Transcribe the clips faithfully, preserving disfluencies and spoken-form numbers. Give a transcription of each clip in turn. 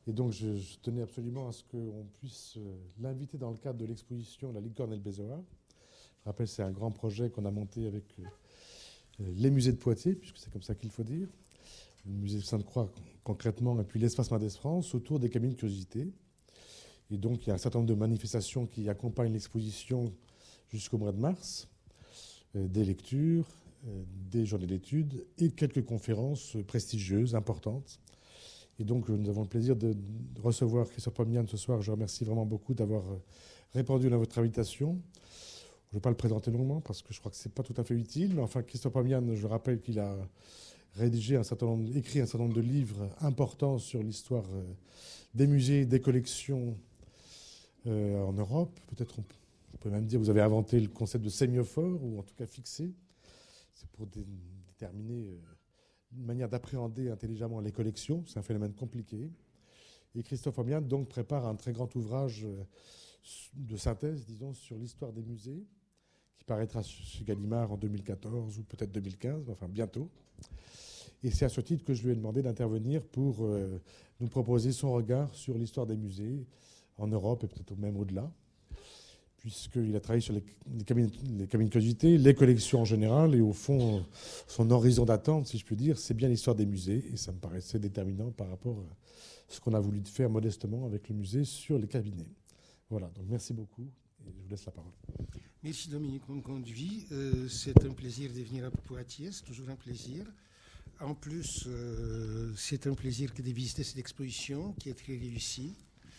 Et donc, je, je tenais absolument à ce qu'on puisse euh, l'inviter dans le cadre de l'exposition La Licorne et le Bézoard. Je rappelle, c'est un grand projet qu'on a monté avec euh, les musées de Poitiers, puisque c'est comme ça qu'il faut dire, le musée Sainte-Croix concrètement, et puis l'espace Mendes France, autour des cabines de curiosité. Et donc, il y a un certain nombre de manifestations qui accompagnent l'exposition jusqu'au mois de mars, euh, des lectures, euh, des journées d'études et quelques conférences prestigieuses, importantes. Et donc, nous avons le plaisir de, de recevoir Christophe Pomian ce soir. Je remercie vraiment beaucoup d'avoir répondu à votre invitation. Je ne vais pas le présenter longuement parce que je crois que ce n'est pas tout à fait utile. Mais enfin, Christophe Pomian, je rappelle qu'il a rédigé un certain nombre, écrit un certain nombre de livres importants sur l'histoire des musées, des collections euh, en Europe. Peut-être on, on peut même dire que vous avez inventé le concept de sémiophore, ou en tout cas fixé. C'est pour dé, déterminer... Euh, une manière d'appréhender intelligemment les collections. C'est un phénomène compliqué. Et Christophe Pomian donc prépare un très grand ouvrage de synthèse, disons, sur l'histoire des musées, qui paraîtra chez Gallimard en deux mille quatorze ou peut-être deux mille quinze, enfin bientôt. Et c'est à ce titre que je lui ai demandé d'intervenir pour euh, nous proposer son regard sur l'histoire des musées en Europe et peut-être même au-delà, puisqu'il a travaillé sur les, les, cabines, les cabines de curiosité, les collections en général, et au fond, son horizon d'attente, si je puis dire, c'est bien l'histoire des musées, et ça me paraissait déterminant par rapport à ce qu'on a voulu faire modestement avec le musée sur les cabinets. Voilà, donc merci beaucoup, et je vous laisse la parole. Merci Dominique Monconduit. Euh, c'est un plaisir de venir à Poitiers, c'est toujours un plaisir. En plus, euh, c'est un plaisir que de visiter cette exposition qui est très réussie,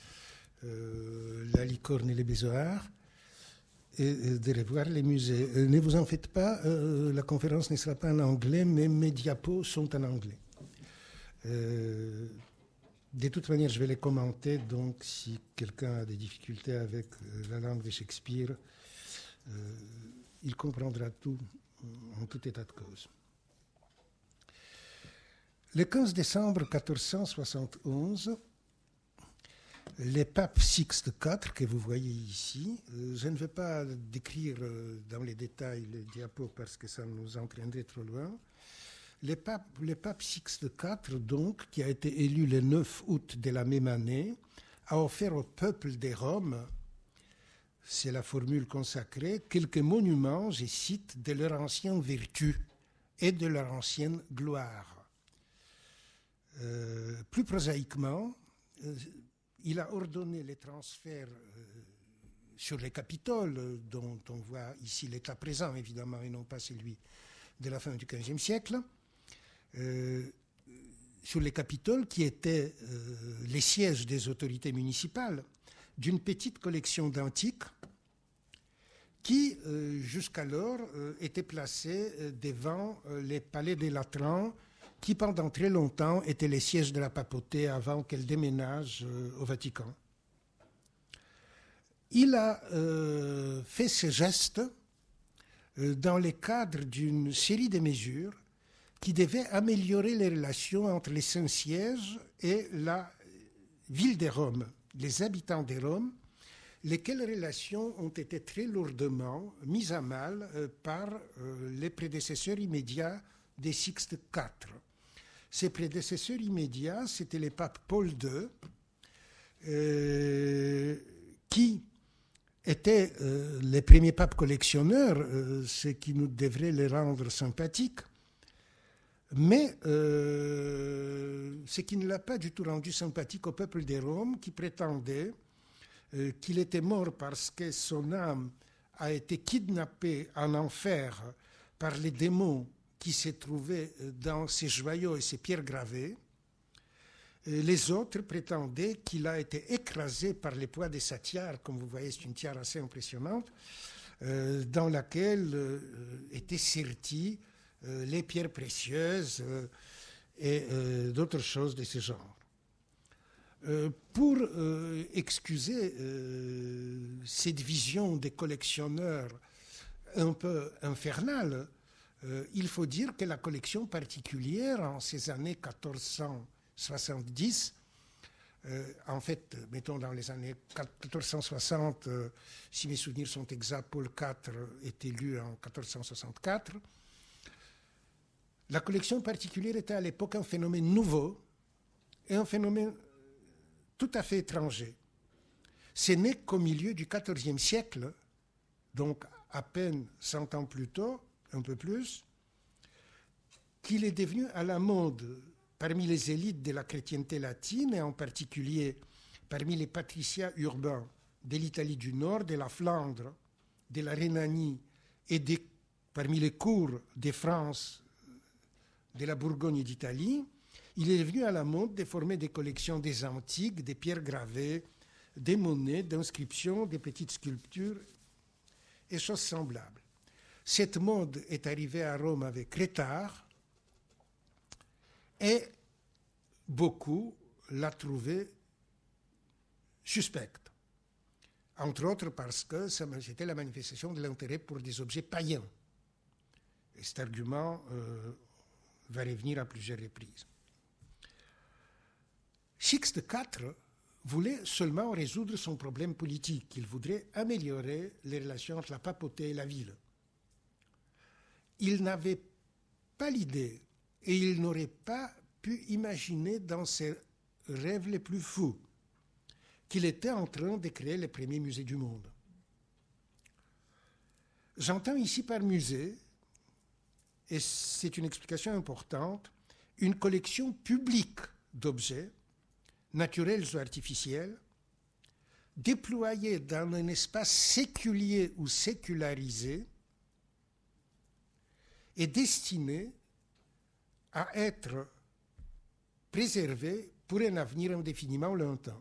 euh, La Licorne et le Bézoard, et de revoir les musées. Euh, ne vous en faites pas, euh, la conférence ne sera pas en anglais, mais mes diapos sont en anglais. Euh, de toute manière, je vais les commenter, donc si quelqu'un a des difficultés avec euh, la langue de Shakespeare, euh, il comprendra tout en tout état de cause. Le quinze décembre quatorze cent soixante et onze, le pape Sixte quatre, que vous voyez ici, euh, je ne vais pas décrire euh, dans les détails les diapos parce que ça nous entraînerait trop loin. Le pape, le pape Sixte quatre, donc, qui a été élu le neuf août de la même année, a offert au peuple de Rome, c'est la formule consacrée, quelques monuments, je cite, de leur ancienne vertu et de leur ancienne gloire. Euh, plus prosaïquement, euh, il a ordonné les transferts euh, sur les capitoles, euh, dont on voit ici l'état présent, évidemment, et non pas celui de la fin du quinzième siècle, euh, sur les capitoles qui étaient euh, les sièges des autorités municipales, d'une petite collection d'antiques qui, euh, jusqu'alors, euh, était placée euh, devant euh, les palais des Latrans, qui pendant très longtemps étaient les sièges de la papauté avant qu'elle déménage euh, au Vatican. Il a euh, fait ce geste euh, dans le cadre d'une série de mesures qui devaient améliorer les relations entre les Saint-Sièges et la ville de Rome, les habitants de Rome, lesquelles relations ont été très lourdement mises à mal euh, par euh, les prédécesseurs immédiats de Sixte quatre. Ses prédécesseurs immédiats, c'était le pape Paul deux, euh, qui était euh, le premier pape collectionneur, euh, ce qui nous devrait le rendre sympathique, mais euh, ce qui ne l'a pas du tout rendu sympathique au peuple de Rome, qui prétendait euh, qu'il était mort parce que son âme a été kidnappée en enfer par les démons qui se trouvaient dans ses joyaux et ses pierres gravées. Les autres prétendaient qu'il a été écrasé par les poids de sa tiare, comme vous voyez, c'est une tiare assez impressionnante, euh, dans laquelle euh, étaient serties euh, les pierres précieuses euh, et euh, d'autres choses de ce genre. Euh, pour euh, excuser euh, cette vision des collectionneurs un peu infernale, Euh, il faut dire que la collection particulière en ces années quatorze cent soixante-dix, euh, en fait, mettons dans les années quatorze cent soixante, euh, si mes souvenirs sont exacts, Paul quatre est élu en quatorze cent soixante-quatre, la collection particulière était à l'époque un phénomène nouveau et un phénomène tout à fait étranger. C'est né qu'au milieu du quatorzième siècle, donc à peine cent ans plus tôt, un peu plus, qu'il est devenu à la mode parmi les élites de la chrétienté latine, et en particulier parmi les patriciens urbains de l'Italie du Nord, de la Flandre, de la Rhénanie et des, parmi les cours de France, de la Bourgogne et d'Italie. Il est devenu à la mode de former des collections des antiques, des pierres gravées, des monnaies, d'inscriptions, des petites sculptures et choses semblables. Cette mode est arrivée à Rome avec retard et beaucoup la trouvaient suspecte. Entre autres parce que c'était la manifestation de l'intérêt pour des objets païens. Et cet argument euh, va revenir à plusieurs reprises. Sixte quatre voulait seulement résoudre son problème politique. Il voudrait améliorer les relations entre la papauté et la ville. Il n'avait pas l'idée et il n'aurait pas pu imaginer dans ses rêves les plus fous qu'il était en train de créer le premier musée du monde. J'entends ici par musée, et c'est une explication importante, une collection publique d'objets, naturels ou artificiels, déployés dans un espace séculier ou sécularisé et destinés à être préservés pour un avenir indéfiniment lointain.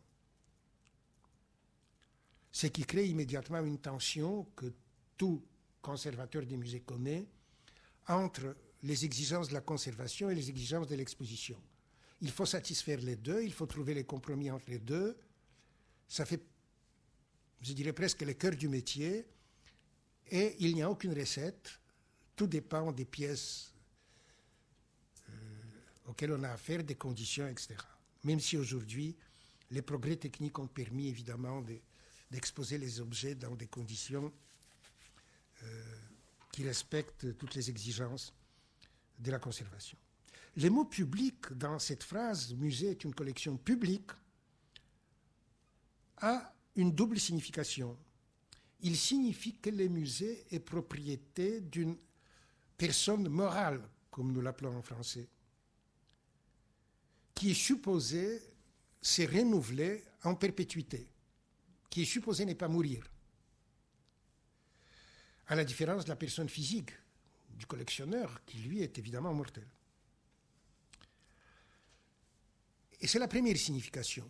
Ce qui crée immédiatement une tension que tout conservateur des musées connaît entre les exigences de la conservation et les exigences de l'exposition. Il faut satisfaire les deux, il faut trouver les compromis entre les deux. Ça fait, je dirais presque, le cœur du métier. Et il n'y a aucune recette. Tout dépend des pièces euh, auxquelles on a affaire, des conditions, et cetera. Même si aujourd'hui, les progrès techniques ont permis évidemment de, d'exposer les objets dans des conditions euh, qui respectent toutes les exigences de la conservation. Le mot public dans cette phrase « musée est une collection publique » a une double signification. Il signifie que le musée est propriété d'une personne morale, comme nous l'appelons en français, qui est supposée se renouveler en perpétuité, qui est supposée ne pas mourir, à la différence de la personne physique, du collectionneur, qui lui est évidemment mortel. Et c'est la première signification.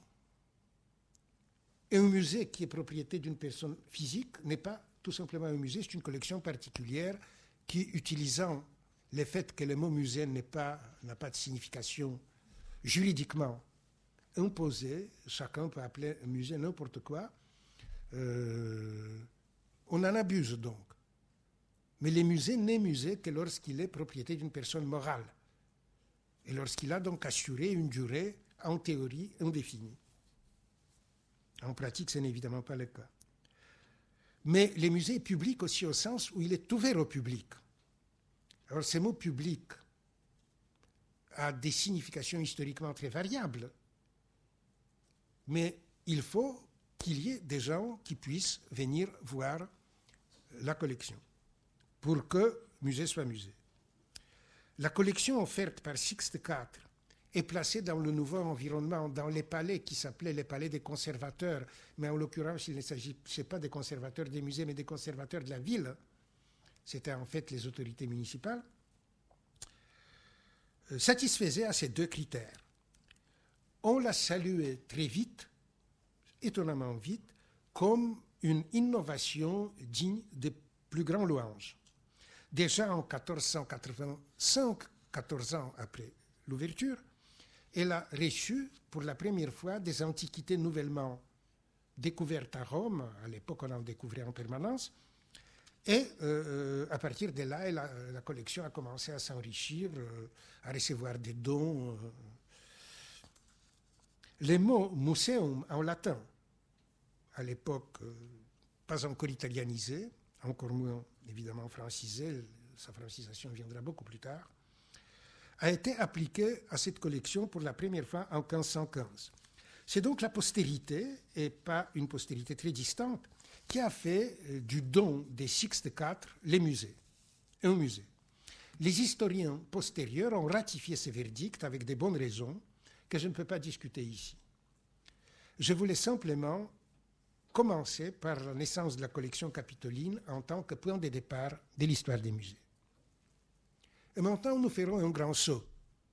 Et un musée qui est propriété d'une personne physique n'est pas tout simplement un musée, c'est une collection particulière qui, utilisant le fait que le mot musée n'est pas, n'a pas de signification juridiquement imposée, chacun peut appeler un musée n'importe quoi, euh, on en abuse donc. Mais le musée n'est musée que lorsqu'il est propriété d'une personne morale et lorsqu'il a donc assuré une durée en théorie indéfinie. En pratique, ce n'est évidemment pas le cas. Mais le musée est public aussi au sens où il est ouvert au public. Alors, ce mot public a des significations historiquement très variables, mais il faut qu'il y ait des gens qui puissent venir voir la collection pour que le musée soit musée. La collection offerte par Sixte quatre est placée dans le nouveau environnement, dans les palais qui s'appelaient les palais des conservateurs, mais en l'occurrence, il ne s'agissait pas des conservateurs des musées, mais des conservateurs de la ville. C'était en fait les autorités municipales, euh, satisfaisait à ces deux critères. On l'a salué très vite, étonnamment vite, comme une innovation digne des plus grands louanges. Déjà en quatorze cent quatre-vingt-cinq, quatorze ans après l'ouverture, elle a reçu pour la première fois des antiquités nouvellement découvertes à Rome. À l'époque, on en découvrait en permanence. Et euh, à partir de là, elle a, la collection a commencé à s'enrichir, euh, à recevoir des dons. Euh. Le mot museum en latin, à l'époque euh, pas encore italianisé, encore moins évidemment francisé, sa francisation viendra beaucoup plus tard, a été appliqué à cette collection pour la première fois en quinze cent quinze. C'est donc la postérité, et pas une postérité très distante, qui a fait euh, du don des Sixte quatre les musées, un musée. Les historiens postérieurs ont ratifié ces verdicts avec des bonnes raisons que je ne peux pas discuter ici. Je voulais simplement commencer par la naissance de la collection capitoline en tant que point de départ de l'histoire des musées. Et maintenant, nous ferons un grand saut.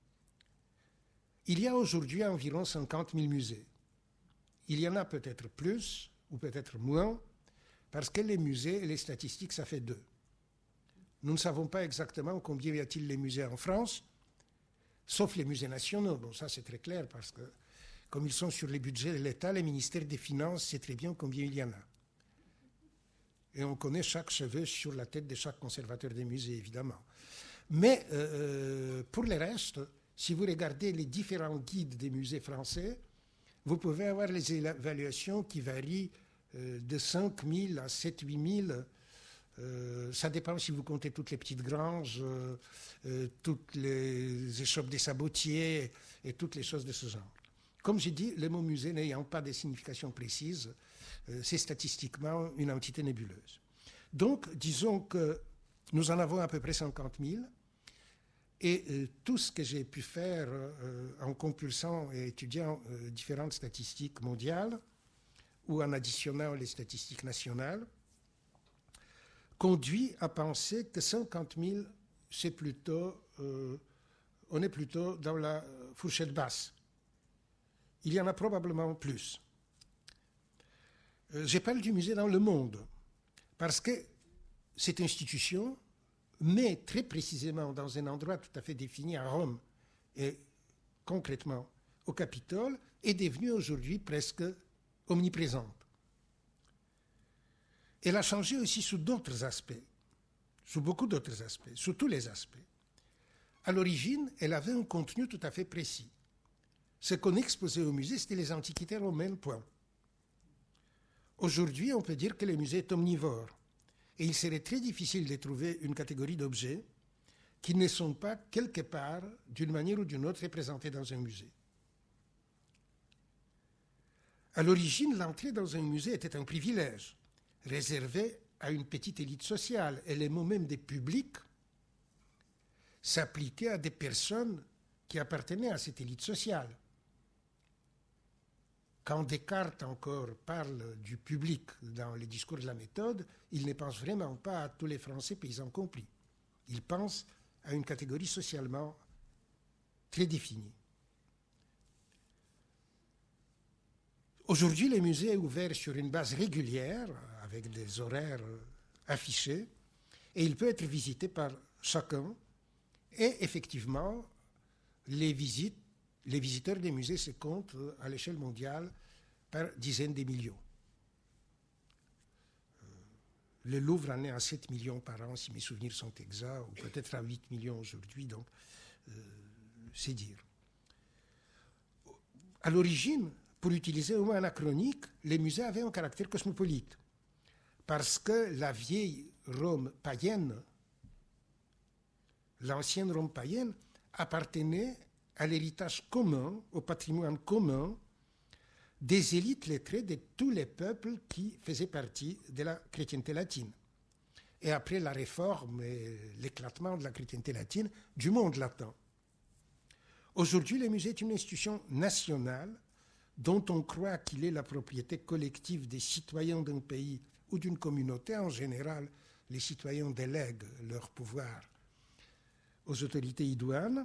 Il y a aujourd'hui environ cinquante mille musées. Il y en a peut-être plus ou peut-être moins, parce que les musées et les statistiques, ça fait deux. Nous ne savons pas exactement combien y a-t-il les musées en France, sauf les musées nationaux. Bon, ça c'est très clair, parce que comme ils sont sur les budgets de l'État, le ministère des Finances sait très bien combien il y en a. Et on connaît chaque cheveu sur la tête de chaque conservateur des musées, évidemment. Mais euh, pour le reste, si vous regardez les différents guides des musées français, vous pouvez avoir les évaluations qui varient euh, de cinq mille à sept à huit mille. Euh, ça dépend si vous comptez toutes les petites granges, euh, euh, toutes les échoppes des sabotiers et toutes les choses de ce genre. Comme j'ai dit, le mot musée n'ayant pas de signification précise, euh, c'est statistiquement une entité nébuleuse. Donc, disons que nous en avons à peu près cinquante mille, et euh, tout ce que j'ai pu faire euh, en compulsant et étudiant euh, différentes statistiques mondiales, ou en additionnant les statistiques nationales, conduit à penser que cinquante mille, c'est plutôt, euh, on est plutôt dans la fourchette basse. Il y en a probablement plus. Euh, je parle du musée dans le monde, parce que cette institution, mais très précisément dans un endroit tout à fait défini à Rome, et concrètement au Capitole, est devenue aujourd'hui presque omniprésente. Elle a changé aussi sous d'autres aspects, sous beaucoup d'autres aspects, sous tous les aspects. À l'origine, elle avait un contenu tout à fait précis. Ce qu'on exposait au musée, c'était les antiquités romaines, point. Aujourd'hui, on peut dire que le musée est omnivore, et il serait très difficile de trouver une catégorie d'objets qui ne sont pas quelque part, d'une manière ou d'une autre, représentés dans un musée. À l'origine, l'entrée dans un musée était un privilège, réservé à une petite élite sociale, et les mots même des publics s'appliquaient à des personnes qui appartenaient à cette élite sociale. Quand Descartes encore parle du public dans les discours de la méthode, il ne pense vraiment pas à tous les Français paysans compris. Il pense à une catégorie socialement très définie. Aujourd'hui, le musée est ouvert sur une base régulière, avec des horaires affichés, et il peut être visité par chacun. Et effectivement, les visites, les visiteurs des musées se comptent à l'échelle mondiale par dizaines de millions. Le Louvre en est à sept millions par an, si mes souvenirs sont exacts, ou peut-être à huit millions aujourd'hui, donc euh, c'est dire. À l'origine, pour utiliser un mot anachronique, les musées avaient un caractère cosmopolite, parce que la vieille Rome païenne, l'ancienne Rome païenne, appartenait à l'héritage commun, au patrimoine commun des élites lettrées de tous les peuples qui faisaient partie de la chrétienté latine. Et après la réforme et l'éclatement de la chrétienté latine, du monde latin. Aujourd'hui, le musée est une institution nationale dont on croit qu'il est la propriété collective des citoyens d'un pays ou d'une communauté. En général, les citoyens délèguent leur pouvoir aux autorités idoines.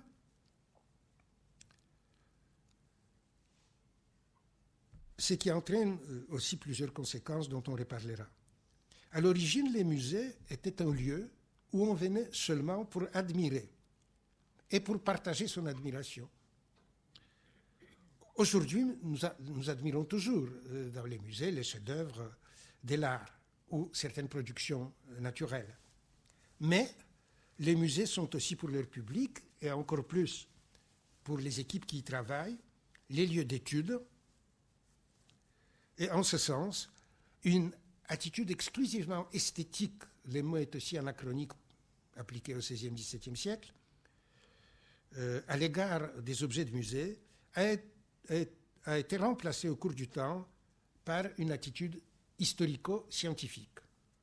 Ce qui entraîne aussi plusieurs conséquences dont on reparlera. À l'origine, les musées étaient un lieu où on venait seulement pour admirer et pour partager son admiration. Aujourd'hui, nous, a, nous admirons toujours euh, dans les musées les chefs-d'œuvre de l'art ou certaines productions naturelles. Mais les musées sont aussi pour leur public, et encore plus pour les équipes qui y travaillent, les lieux d'études, et en ce sens, une attitude exclusivement esthétique, le mot est aussi anachronique, appliqué au seizième dix-septième siècle, euh, à l'égard des objets de musée, a, a, a été remplacée au cours du temps par une attitude historico-scientifique.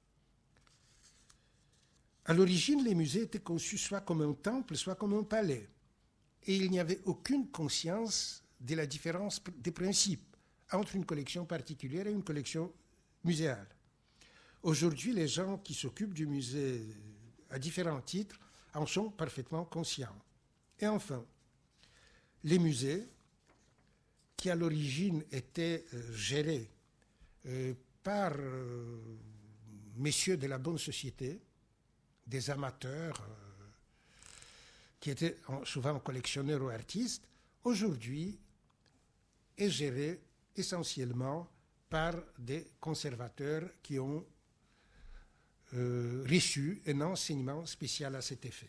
À l'origine, les musées étaient conçus soit comme un temple, soit comme un palais. Et il n'y avait aucune conscience de la différence des principes entre une collection particulière et une collection muséale. Aujourd'hui, les gens qui s'occupent du musée à différents titres en sont parfaitement conscients. Et enfin, les musées, qui à l'origine étaient euh, gérés euh, par euh, messieurs de la bonne société, des amateurs euh, qui étaient souvent collectionneurs ou artistes, aujourd'hui est géré essentiellement par des conservateurs qui ont euh, reçu un enseignement spécial à cet effet.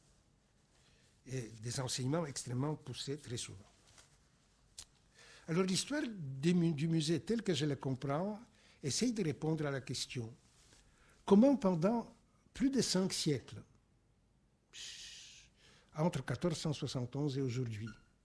Et des enseignements extrêmement poussés très souvent. Alors l'histoire du musée telle que je la comprends essaye de répondre à la question comment pendant plus de cinq siècles, entre quatorze cent soixante et onze et aujourd'hui,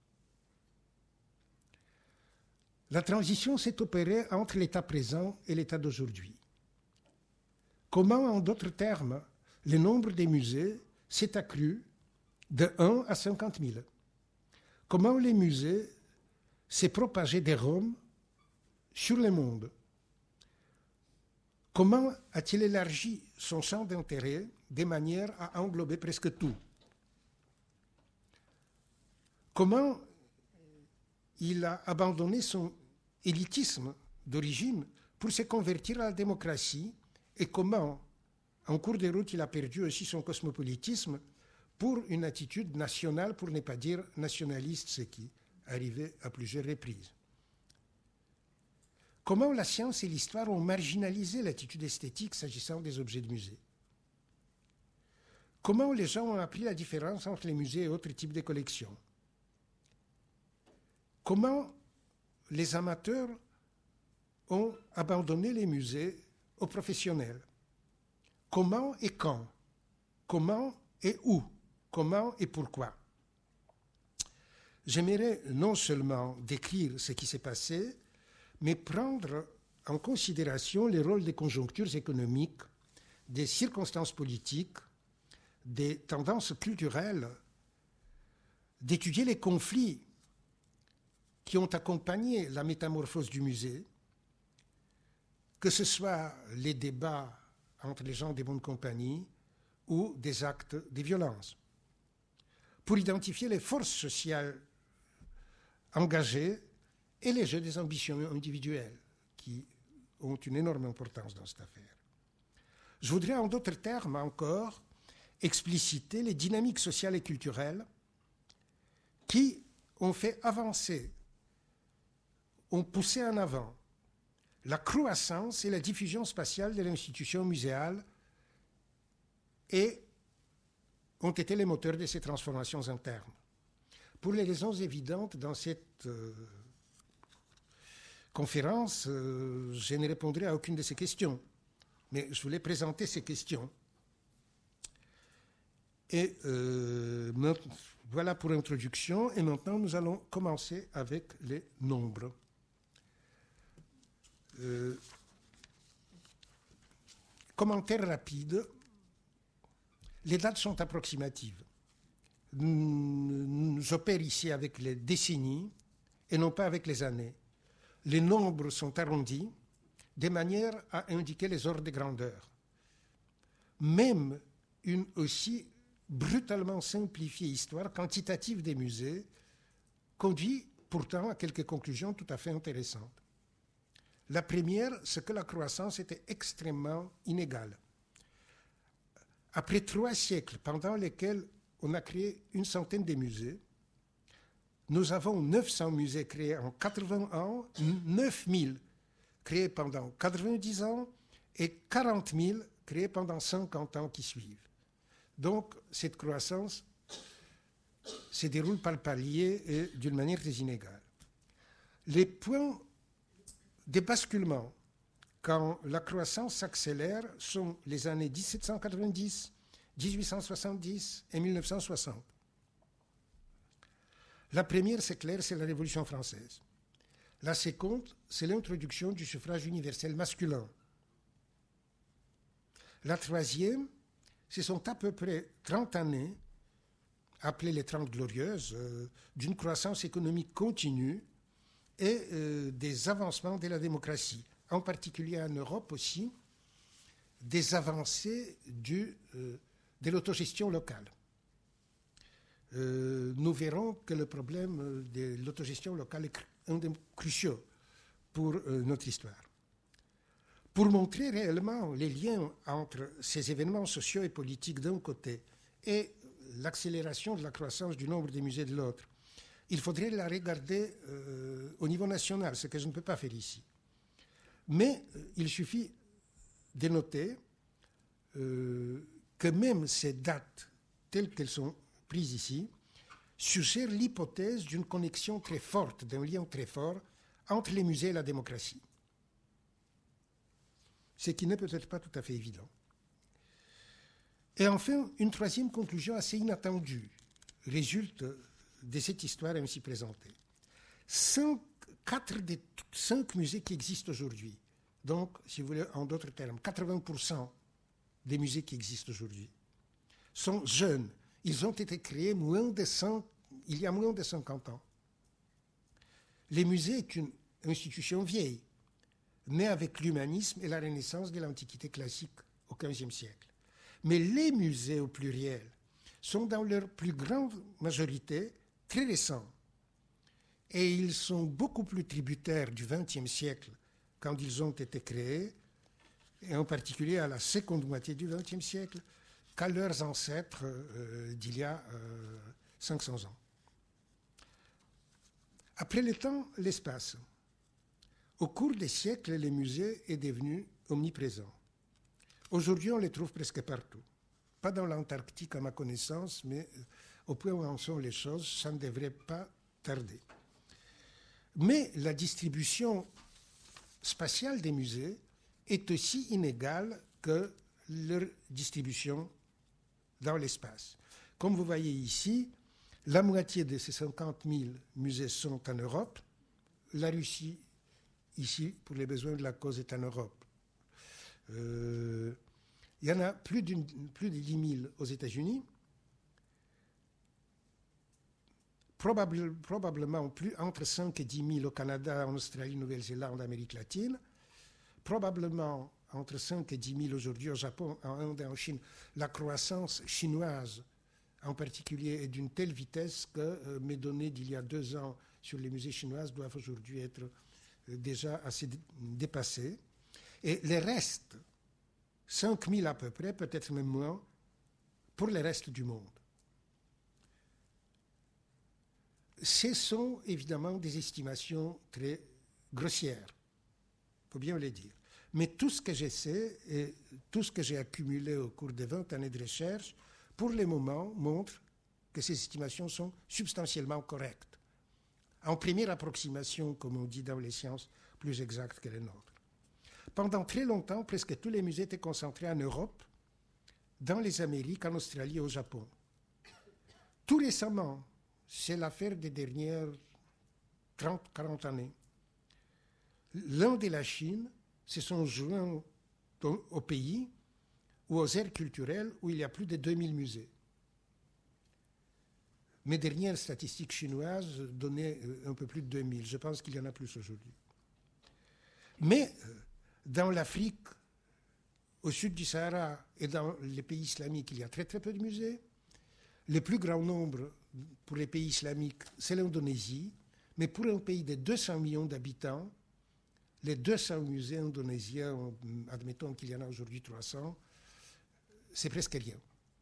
la transition s'est opérée entre l'état présent et l'état d'aujourd'hui. Comment, en d'autres termes, le nombre des musées s'est accru de un à cinquante mille. Comment les musées s'est propagé de Rome sur le monde. Comment a-t-il élargi son champ d'intérêt de manière à englober presque tout? Comment il a abandonné son élitisme d'origine pour se convertir à la démocratie et comment, en cours de route, il a perdu aussi son cosmopolitisme pour une attitude nationale, pour ne pas dire nationaliste, ce qui arrivait à plusieurs reprises. Comment la science et l'histoire ont marginalisé l'attitude esthétique s'agissant des objets de musée? Comment les gens ont appris la différence entre les musées et autres types de collections? Comment les amateurs ont abandonné les musées aux professionnels? Comment et quand? Comment et où? Comment et pourquoi? J'aimerais non seulement décrire ce qui s'est passé, mais prendre en considération les rôles des conjonctures économiques, des circonstances politiques, des tendances culturelles, d'étudier les conflits qui ont accompagné la métamorphose du musée, que ce soit les débats entre les gens des bonnes compagnies ou des actes de violence, pour identifier les forces sociales engagées et les jeux des ambitions individuelles qui ont une énorme importance dans cette affaire. Je voudrais en d'autres termes encore expliciter les dynamiques sociales et culturelles qui ont fait avancer, ont poussé en avant la croissance et la diffusion spatiale de l'institution muséale et ont été les moteurs de ces transformations internes. Pour les raisons évidentes, dans cette euh, conférence, euh, je ne répondrai à aucune de ces questions, mais je voulais présenter ces questions. Et euh, voilà pour l'introduction, et maintenant nous allons commencer avec les nombres. Euh, commentaire rapide. Les dates sont approximatives. J'opère ici avec les décennies et non pas avec les années. Les nombres sont arrondis de manière à indiquer les ordres de grandeur. Même une aussi brutalement simplifiée histoire quantitative des musées conduit pourtant à quelques conclusions tout à fait intéressantes. La première, c'est que la croissance était extrêmement inégale. Après trois siècles pendant lesquels on a créé une centaine de musées, nous avons neuf cents musées créés en quatre-vingts ans, neuf mille créés pendant quatre-vingt-dix ans et quarante mille créés pendant cinquante ans qui suivent. Donc, cette croissance se déroule par paliers et d'une manière très inégale. Les points de basculement, quand la croissance s'accélère, sont les années dix-sept cent quatre-vingt-dix, dix-huit cent soixante-dix et mille neuf cent soixante. La première, c'est clair, c'est la Révolution française. La seconde, c'est l'introduction du suffrage universel masculin. La troisième, ce sont à peu près trente années, appelées les trente glorieuses, euh, d'une croissance économique continue et euh, des avancements de la démocratie, en particulier en Europe aussi, des avancées du, euh, de l'autogestion locale. Euh, nous verrons que le problème de l'autogestion locale est un des cruciaux pour euh, notre histoire. Pour montrer réellement les liens entre ces événements sociaux et politiques d'un côté et l'accélération de la croissance du nombre des musées de l'autre, il faudrait la regarder euh, au niveau national, ce que je ne peux pas faire ici. Mais euh, il suffit de noter euh, que même ces dates telles qu'elles sont prises ici suggèrent l'hypothèse d'une connexion très forte, d'un lien très fort entre les musées et la démocratie. Ce qui n'est peut-être pas tout à fait évident. Et enfin, une troisième conclusion assez inattendue résulte de cette histoire ainsi présentée. Cinq, quatre des cinq musées qui existent aujourd'hui, donc, si vous voulez, en d'autres termes, quatre-vingts pour cent des musées qui existent aujourd'hui, sont jeunes. Ils ont été créés moins de cent, il y a moins de cinquante ans. Les musées est une institution vieille, née avec l'humanisme et la renaissance de l'Antiquité classique au quinzième siècle. Mais les musées au pluriel sont dans leur plus grande majorité très récents. Et ils sont beaucoup plus tributaires du vingtième siècle quand ils ont été créés, et en particulier à la seconde moitié du vingtième siècle, qu'à leurs ancêtres euh, d'il y a euh, cinq cents ans. Après le temps, l'espace. Au cours des siècles, les musées est devenu omniprésent. Aujourd'hui, on les trouve presque partout. Pas dans l'Antarctique à ma connaissance, mais au point où en sont les choses, ça ne devrait pas tarder. Mais la distribution spatiale des musées est aussi inégale que leur distribution dans l'espace. Comme vous voyez ici, la moitié de ces cinquante mille musées sont en Europe. La Russie, ici, pour les besoins de la cause, est en Europe. Euh, il y en a plus, d'une, plus de dix mille aux États-Unis, probable, probablement plus, entre cinq et dix mille au Canada, en Australie, Nouvelle-Zélande, Amérique latine, probablement entre cinq et dix mille aujourd'hui au Japon, en Inde et en Chine. La croissance chinoise, en particulier, est d'une telle vitesse que euh, mes données d'il y a deux ans sur les musées chinois doivent aujourd'hui être euh, déjà assez d- dépassées. Et les restes, cinq mille à peu près, peut-être même moins, pour le reste du monde. Ce sont évidemment des estimations très grossières, il faut bien le dire. Mais tout ce que je sais et tout ce que j'ai accumulé au cours de vingt années de recherche, pour le moment, montre que ces estimations sont substantiellement correctes. En première approximation, comme on dit dans les sciences, plus exactes que les nôtres. Pendant très longtemps, presque tous les musées étaient concentrés en Europe, dans les Amériques, en Australie et au Japon. Tout récemment, c'est l'affaire des dernières trente à quarante années, l'Inde et la Chine se sont joints au, au pays ou aux aires culturelles où il y a plus de deux mille musées. Mes dernières statistiques chinoises donnaient un peu plus de deux mille. Je pense qu'il y en a plus aujourd'hui. Mais dans l'Afrique, au sud du Sahara et dans les pays islamiques, il y a très très peu de musées. Le plus grand nombre pour les pays islamiques, c'est l'Indonésie. Mais pour un pays de deux cents millions d'habitants, les deux cents musées indonésiens, admettons qu'il y en a aujourd'hui trois cents, c'est presque rien.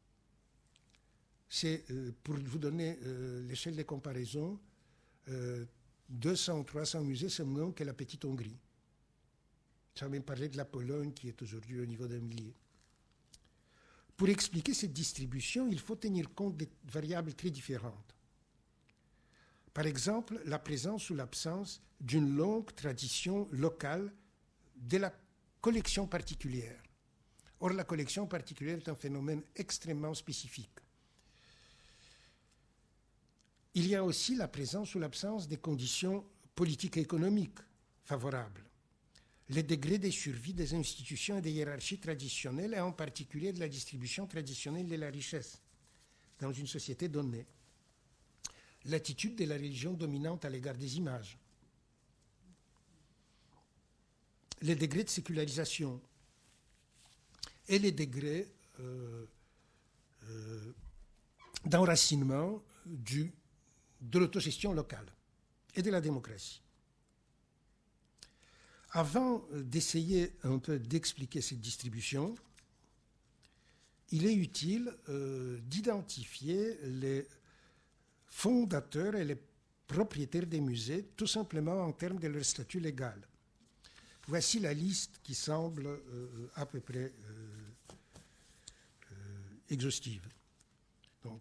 C'est, euh, pour vous donner euh, l'échelle de comparaison, euh, deux cents ou trois cents musées, c'est moins que la petite Hongrie. Sans même parler de la Pologne qui est aujourd'hui au niveau d'un millier. Pour expliquer cette distribution, il faut tenir compte de variables très différentes. Par exemple, la présence ou l'absence d'une longue tradition locale de la collection particulière. Or, la collection particulière est un phénomène extrêmement spécifique. Il y a aussi la présence ou l'absence des conditions politique et économique favorable, les degrés de survie des institutions et des hiérarchies traditionnelles, et en particulier de la distribution traditionnelle de la richesse dans une société donnée, l'attitude de la religion dominante à l'égard des images, les degrés de sécularisation et les degrés euh, euh, d'enracinement du, de l'autogestion locale et de la démocratie. Avant d'essayer un peu d'expliquer cette distribution, il est utile euh, d'identifier les fondateurs et les propriétaires des musées, tout simplement en termes de leur statut légal. Voici la liste qui semble euh, à peu près euh, euh, exhaustive. Donc,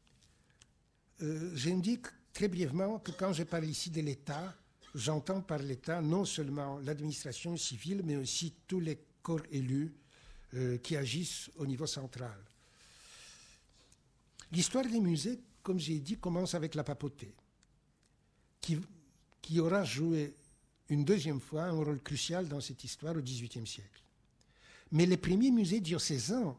euh, j'indique très brièvement que quand je parle ici de l'État, j'entends par l'État non seulement l'administration civile, mais aussi tous les corps élus euh, qui agissent au niveau central. L'histoire des musées, comme j'ai dit, commence avec la papauté, qui, qui aura joué une deuxième fois un rôle crucial dans cette histoire au dix-huitième siècle. Mais les premiers musées diocésains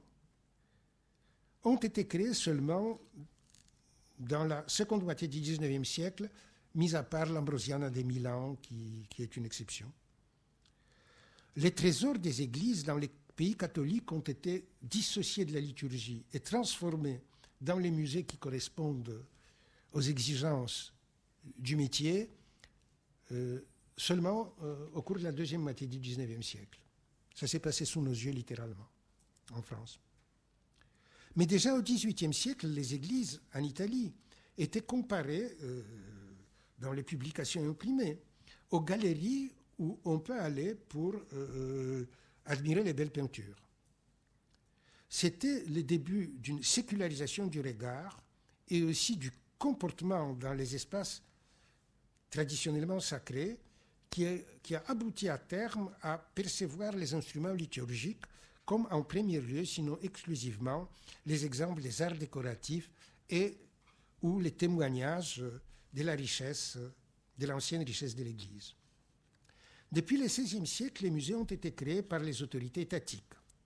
ont été créés seulement dans la seconde moitié du dix-neuvième siècle, mis à part l'Ambrosiana de Milan, qui, qui est une exception. Les trésors des églises dans les pays catholiques ont été dissociés de la liturgie et transformés dans les musées qui correspondent aux exigences du métier euh, seulement euh, au cours de la deuxième moitié du dix-neuvième siècle. Ça s'est passé sous nos yeux littéralement, en France. Mais déjà au dix-huitième siècle, les églises en Italie étaient comparées, euh, dans les publications imprimées, aux galeries où on peut aller pour euh, admirer les belles peintures. C'était le début d'une sécularisation du regard et aussi du comportement dans les espaces traditionnellement sacrés qui a, qui a abouti à terme à percevoir les instruments liturgiques comme en premier lieu, sinon exclusivement, les exemples des arts décoratifs et ou les témoignages de la richesse, de l'ancienne richesse de l'Église. Depuis le seizième siècle, les musées ont été créés par les autorités étatiques.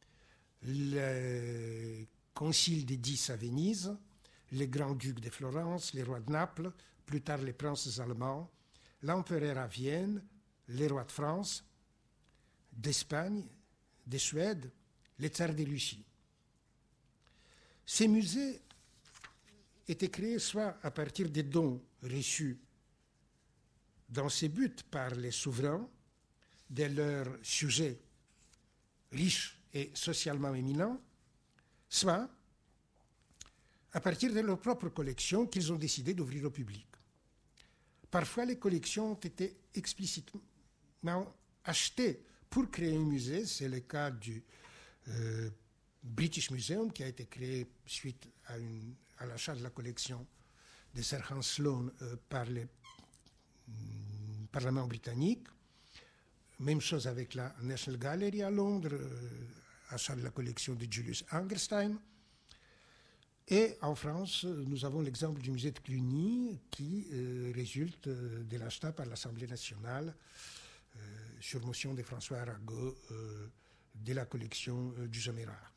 Le concile des Dix à Venise, les grands-ducs de Florence, les rois de Naples, plus tard les princes allemands, l'empereur à Vienne, les rois de France, d'Espagne, de Suède, les tsars de Russie. Ces musées étaient créés soit à partir des dons reçus dans ces buts par les souverains de leurs sujets riches et socialement éminents, soit à partir de leurs propres collections qu'ils ont décidé d'ouvrir au public. Parfois, les collections ont été explicitement achetées pour créer un musée. C'est le cas du euh, British Museum, qui a été créé suite à, une, à l'achat de la collection de Sir Hans Sloane euh, par le euh, Parlement britannique. Même chose avec la National Gallery à Londres, euh, achat de la collection de Julius Angerstein. Et en France, nous avons l'exemple du musée de Cluny qui euh, résulte euh, de l'achat par l'Assemblée nationale, euh, sur motion de François Arago, euh, de la collection euh, du Sommerard.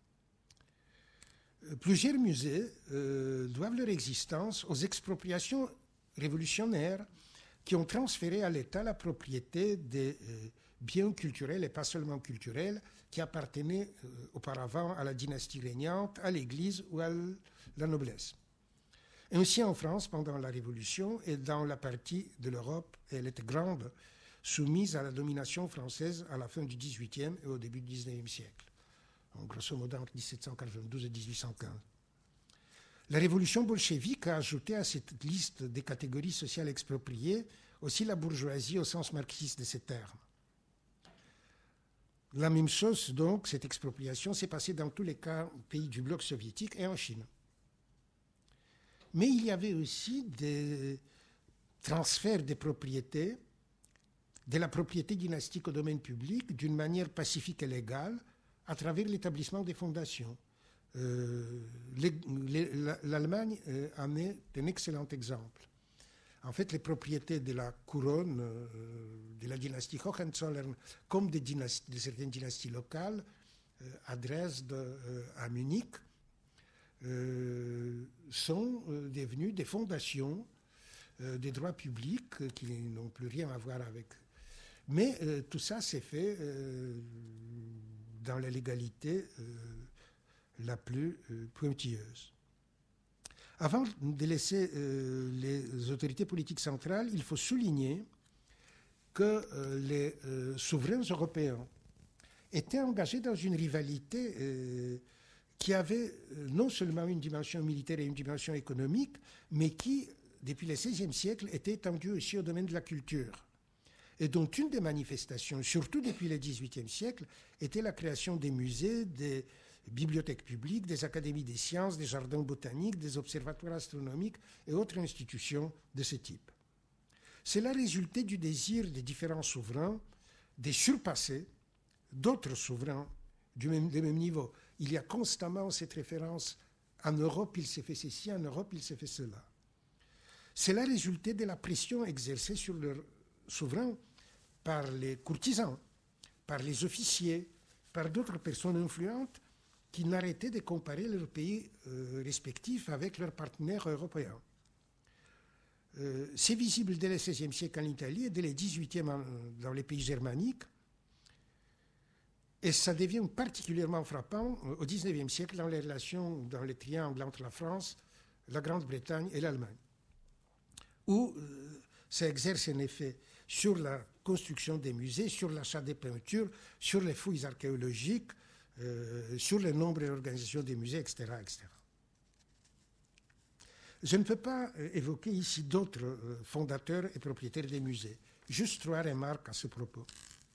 Plusieurs musées euh, doivent leur existence aux expropriations révolutionnaires qui ont transféré à l'État la propriété des euh, biens culturels, et pas seulement culturels, qui appartenaient euh, auparavant à la dynastie régnante, à l'Église ou à la noblesse. Ainsi, en France, pendant la Révolution, et dans la partie de l'Europe, elle était grande, soumise à la domination française à la fin du dix-huitième et au début du dix-neuvième siècle, en grosso modo entre dix-sept cent quatre-vingt-douze et dix-huit cent quinze. La révolution bolchevique a ajouté à cette liste des catégories sociales expropriées aussi la bourgeoisie au sens marxiste de ces termes. La même chose, donc, cette expropriation s'est passée dans tous les cas pays du bloc soviétique et en Chine. Mais il y avait aussi des transferts des propriétés, de la propriété dynastique au domaine public, d'une manière pacifique et légale, à travers l'établissement des fondations. Euh, les, les, L'Allemagne euh, en est un excellent exemple. En fait, les propriétés de la couronne euh, de la dynastie Hohenzollern, comme de, dynasties, de certaines dynasties locales, euh, à Dresde, euh, à Munich, euh, sont euh, devenues des fondations euh, des droits publics euh, qui n'ont plus rien à voir avec. Mais euh, tout ça s'est fait euh, dans la légalité euh, la plus euh, pointilleuse. Avant de laisser euh, les autorités politiques centrales, il faut souligner que euh, les euh, souverains européens étaient engagés dans une rivalité euh, qui avait euh, non seulement une dimension militaire et une dimension économique, mais qui, depuis le seizième siècle, était étendue aussi au domaine de la culture. Et dont une des manifestations, surtout depuis le dix-huitième siècle, était la création des musées, des bibliothèques publiques, des académies des sciences, des jardins botaniques, des observatoires astronomiques et autres institutions de ce type. Cela résultait du désir des différents souverains de surpasser d'autres souverains du même, du même niveau. Il y a constamment cette référence « en Europe, il s'est fait ceci, en Europe, il s'est fait cela ». Cela résultait de la pression exercée sur leurs souverains par les courtisans, par les officiers, par d'autres personnes influentes qui n'arrêtaient de comparer leurs pays euh, respectifs avec leurs partenaires européens. Euh, c'est visible dès le seizième siècle en Italie et dès le dix-huitième en, dans les pays germaniques, et ça devient particulièrement frappant euh, au dix-neuvième siècle dans les relations, dans les triangles entre la France, la Grande-Bretagne et l'Allemagne, où euh, ça exerce un effet sur la construction des musées, sur l'achat des peintures, sur les fouilles archéologiques, euh, sur le nombre et l'organisation des musées, et cetera, et cetera. Je ne peux pas euh, évoquer ici d'autres euh, fondateurs et propriétaires des musées. Juste trois remarques à ce propos.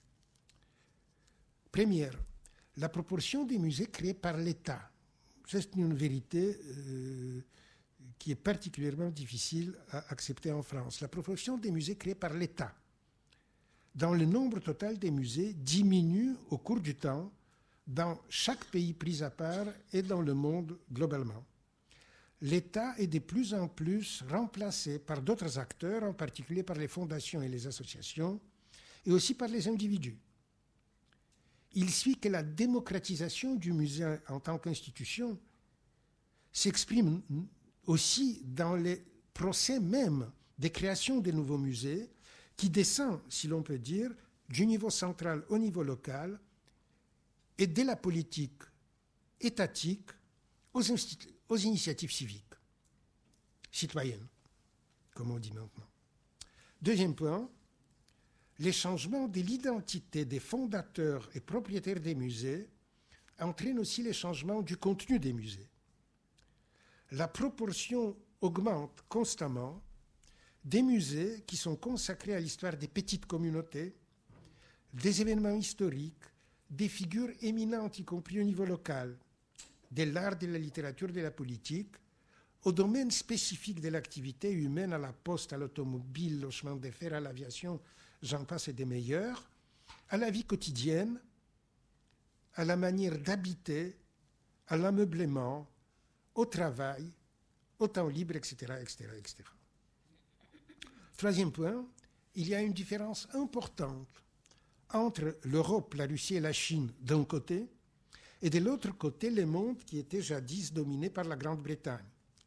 Première, la proportion des musées créés par l'État. C'est une vérité euh, qui est particulièrement difficile à accepter en France. La proportion des musées créés par l'État dans le nombre total des musées diminue au cours du temps dans chaque pays pris à part et dans le monde globalement. L'État est de plus en plus remplacé par d'autres acteurs, en particulier par les fondations et les associations, et aussi par les individus. Il suit que la démocratisation du musée en tant qu'institution s'exprime aussi dans les procès même des créations de nouveaux musées, qui descend, si l'on peut dire, du niveau central au niveau local et de la politique étatique aux, institu- aux initiatives civiques, citoyennes, comme on dit maintenant. Deuxième point, les changements de l'identité des fondateurs et propriétaires des musées entraînent aussi les changements du contenu des musées. La proportion augmente constamment des musées qui sont consacrés à l'histoire des petites communautés, des événements historiques, des figures éminentes, y compris au niveau local, de l'art, de la littérature, de la politique, au domaine spécifique de l'activité humaine, à la poste, à l'automobile, au chemin de fer, à l'aviation, j'en passe et des meilleurs, à la vie quotidienne, à la manière d'habiter, à l'ameublement, au travail, au temps libre, et cetera, et cetera, et cetera. Troisième point, il y a une différence importante entre l'Europe, la Russie et la Chine d'un côté, et de l'autre côté, le monde qui était jadis dominé par la Grande-Bretagne.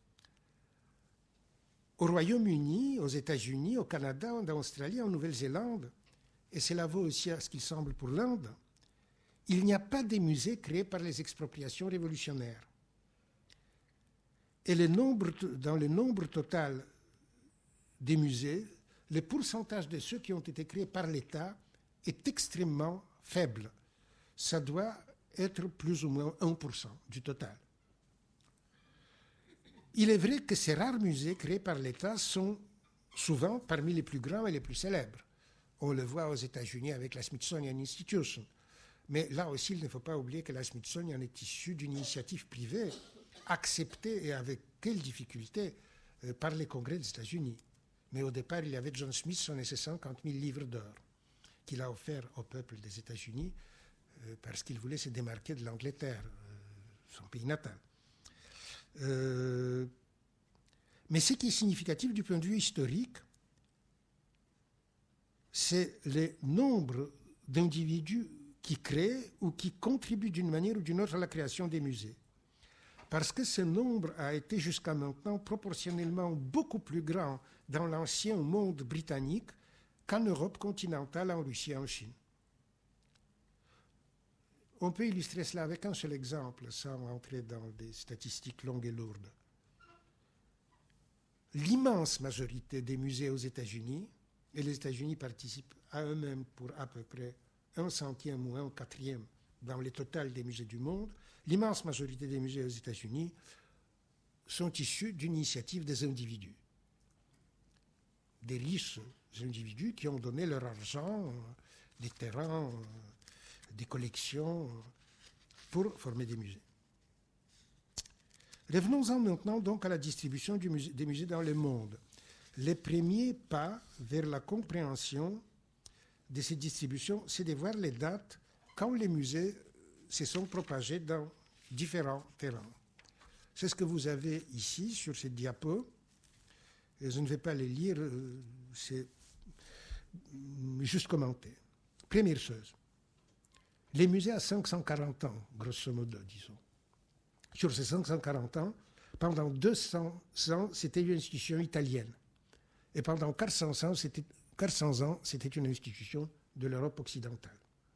Au Royaume-Uni, aux États-Unis, au Canada, en Australie, en Nouvelle-Zélande, et cela vaut aussi à ce qu'il semble pour l'Inde, il n'y a pas de musées créés par les expropriations révolutionnaires. Et le nombre, dans le nombre total des musées, le pourcentage de ceux qui ont été créés par l'État est extrêmement faible. Ça doit être plus ou moins un pour cent du total. Il est vrai que ces rares musées créés par l'État sont souvent parmi les plus grands et les plus célèbres. On le voit aux États-Unis avec la Smithsonian Institution. Mais là aussi, il ne faut pas oublier que la Smithsonian est issue d'une initiative privée, acceptée et avec quelle difficulté euh, par les congrès des États-Unis. Mais au départ, il y avait John Smithson et ses cinquante mille livres d'or qu'il a offert au peuple des États-Unis euh, parce qu'il voulait se démarquer de l'Angleterre, euh, son pays natal. Euh, mais ce qui est significatif du point de vue historique, c'est le nombre d'individus qui créent ou qui contribuent d'une manière ou d'une autre à la création des musées. Parce que ce nombre a été jusqu'à maintenant proportionnellement beaucoup plus grand dans l'ancien monde britannique qu'en Europe continentale, en Russie et en Chine. On peut illustrer cela avec un seul exemple, sans entrer dans des statistiques longues et lourdes. L'immense majorité des musées aux États-Unis, et les États-Unis participent à eux-mêmes pour à peu près un centième ou un quatrième dans le total des musées du monde, l'immense majorité des musées aux États-Unis sont issus d'une initiative des individus. Des riches individus qui ont donné leur argent, des terrains, des collections pour former des musées. Revenons-en maintenant donc à la distribution du musée, des musées dans le monde. Les premiers pas vers la compréhension de ces distributions, c'est de voir les dates quand les musées se sont propagés dans différents terrains. C'est ce que vous avez ici sur cette diapo. Et je ne vais pas les lire, c'est juste commenter. Première chose, les musées à cinq cent quarante ans, grosso modo, disons. Sur ces cinq cent quarante ans, pendant deux cents ans, c'était une institution italienne. Et pendant quatre cents ans, c'était, quatre cents ans, c'était une institution de l'Europe occidentale.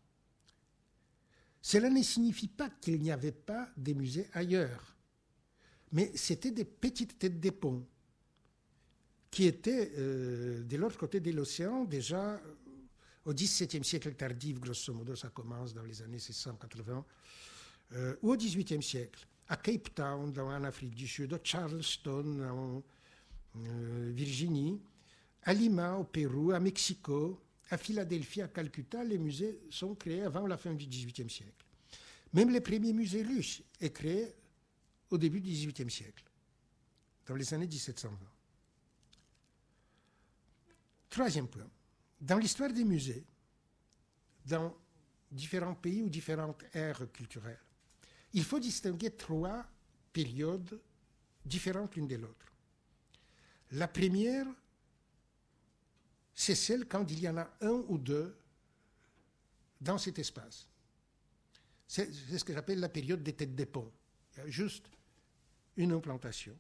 Cela ne signifie pas qu'il n'y avait pas des musées ailleurs, mais c'était des petites têtes de pont qui étaient euh, de l'autre côté de l'océan déjà au dix-septième siècle tardif, grosso modo, ça commence dans les années six cent quatre-vingts, euh, ou au dix-huitième siècle, à Cape Town, dans, en Afrique du Sud, à Charleston, en euh, Virginie, à Lima, au Pérou, à Mexico, à Philadelphie, à Calcutta, les musées sont créés avant la fin du dix-huitième siècle. Même les premiers musées russes sont créés au début du dix-huitième siècle, dans les années dix-sept cent vingt. Troisième point. Dans l'histoire des musées, dans différents pays ou différentes ères culturelles, il faut distinguer trois périodes différentes l'une de l'autre. La première, c'est celle quand il y en a un ou deux dans cet espace. C'est, c'est ce que j'appelle la période des têtes de pont. Il y a juste une implantation.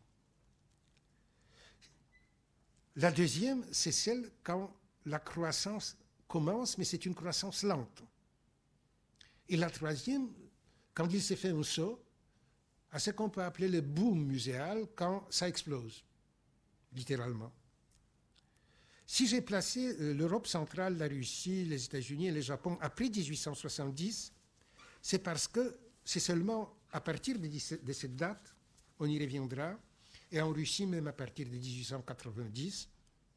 La deuxième, c'est celle quand la croissance commence, mais c'est une croissance lente. Et la troisième, quand il s'est fait un saut, à ce qu'on peut appeler le boom muséal, quand ça explose, littéralement. Si j'ai placé euh, l'Europe centrale, la Russie, les États-Unis et le Japon après dix-huit cent soixante-dix, c'est parce que c'est seulement à partir de, de cette date, on y reviendra, et en Russie même à partir de dix-huit cent quatre-vingt-dix,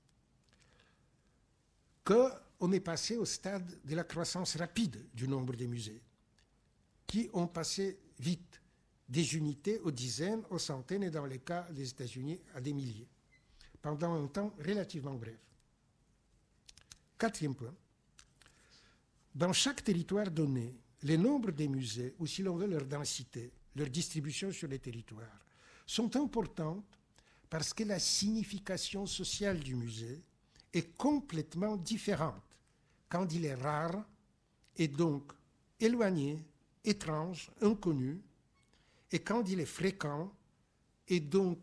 qu'on est passé au stade de la croissance rapide du nombre des musées, qui ont passé vite des unités aux dizaines, aux centaines, et dans les cas des États-Unis, à des milliers, pendant un temps relativement bref. Quatrième point. Dans chaque territoire donné, les nombres des musées, ou si l'on veut leur densité, leur distribution sur les territoires, sont importantes parce que la signification sociale du musée est complètement différente quand il est rare et donc éloigné, étrange, inconnu, et quand il est fréquent et donc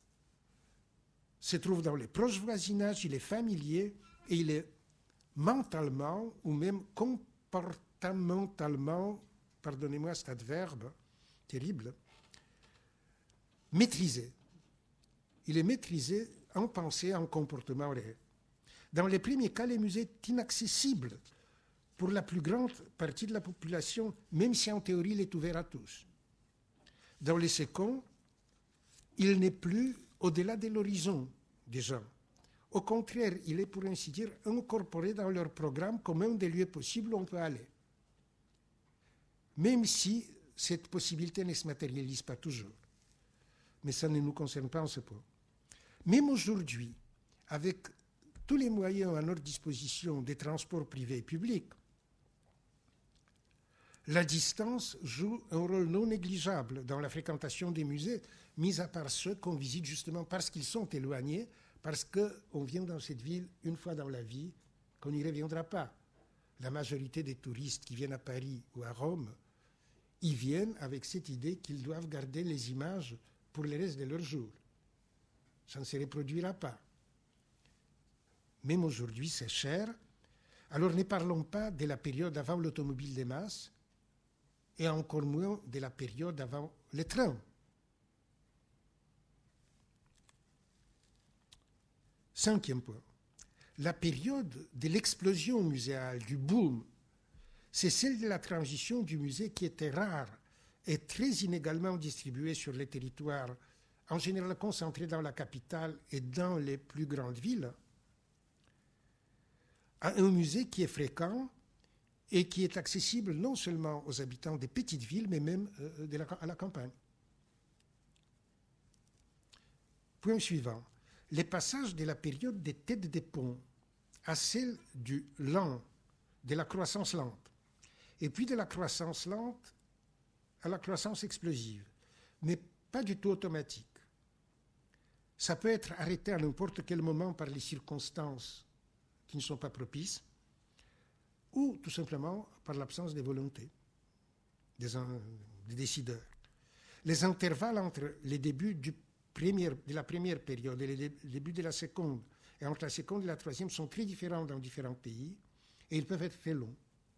se trouve dans les proches voisinages, il est familier et il est mentalement ou même comportementalement, pardonnez-moi cet adverbe terrible, maîtrisé. Il est maîtrisé en pensée, en comportement réel. Dans les premiers cas, les musées sont inaccessibles pour la plus grande partie de la population, même si en théorie il est ouvert à tous. Dans les seconds, il n'est plus au-delà de l'horizon des gens. Au contraire, il est pour ainsi dire incorporé dans leur programme comme un des lieux possibles où on peut aller. Même si cette possibilité ne se matérialise pas toujours. Mais ça ne nous concerne pas en ce point. Même aujourd'hui, avec tous les moyens à notre disposition des transports privés et publics, la distance joue un rôle non négligeable dans la fréquentation des musées, mis à part ceux qu'on visite justement parce qu'ils sont éloignés, parce qu'on vient dans cette ville une fois dans la vie qu'on n'y reviendra pas. La majorité des touristes qui viennent à Paris ou à Rome, ils viennent avec cette idée qu'ils doivent garder les images pour le reste de leur jour. Ça ne se reproduira pas. Même aujourd'hui, c'est cher. Alors ne parlons pas de la période avant l'automobile de masse et encore moins de la période avant les trains. Cinquième point. La période de l'explosion muséale, du boom, c'est celle de la transition du musée qui était rare et très inégalement distribuée sur les territoires, en général concentrés dans la capitale et dans les plus grandes villes, à un musée qui est fréquent et qui est accessible non seulement aux habitants des petites villes, mais même euh, de la, à la campagne. Point suivant. Les passages de la période des têtes des ponts à celle du lent, de la croissance lente, et puis de la croissance lente à la croissance explosive, mais pas du tout automatique. Ça peut être arrêté à n'importe quel moment par les circonstances qui ne sont pas propices, ou tout simplement par l'absence de volonté des, des décideurs. Les intervalles entre les débuts du premier, de la première période et les débuts de la seconde, et entre la seconde et la troisième, sont très différents dans différents pays, et ils peuvent être très longs.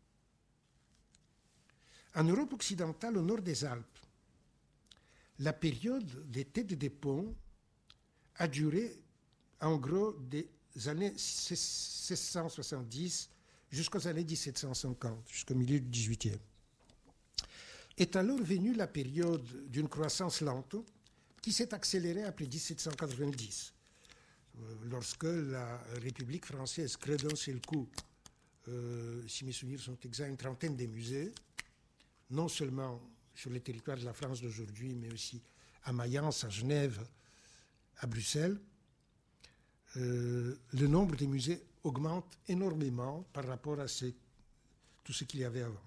En Europe occidentale, au nord des Alpes, la période des têtes des ponts a duré en gros des années seize cent soixante-dix jusqu'aux années dix-sept cent cinquante, jusqu'au milieu du dix-huitième. Est alors venue la période d'une croissance lente qui s'est accélérée après dix-sept cent quatre-vingt-dix, lorsque la République française crée d'un seul coup, euh, si mes souvenirs sont exacts, une trentaine de musées, non seulement sur les territoires de la France d'aujourd'hui, mais aussi à Mayence, à Genève, à Bruxelles. Euh, le nombre des musées augmente énormément par rapport à ce, tout ce qu'il y avait avant.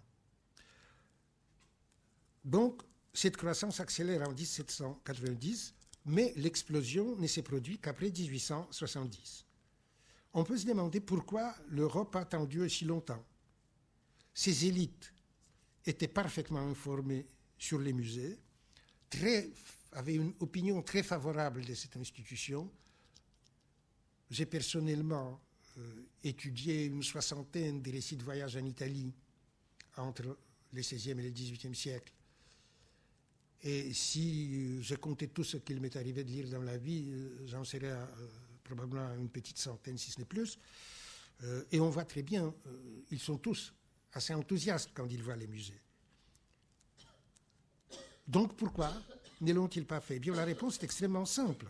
Donc, cette croissance accélère en dix-sept cent quatre-vingt-dix, mais l'explosion ne s'est produite qu'après dix-huit cent soixante-dix. On peut se demander pourquoi l'Europe a attendu aussi longtemps. Ces élites étaient parfaitement informées sur les musées, très, avaient une opinion très favorable de cette institution. J'ai personnellement euh, étudié une soixantaine de récits de voyage en Italie entre le seizième et le dix-huitième siècle. Et si je comptais tout ce qu'il m'est arrivé de lire dans la vie, j'en serais à, euh, probablement à une petite centaine, si ce n'est plus. Euh, et on voit très bien, euh, ils sont tous assez enthousiastes quand ils voient les musées. Donc pourquoi ne l'ont-ils pas fait? Bien, la réponse est extrêmement simple.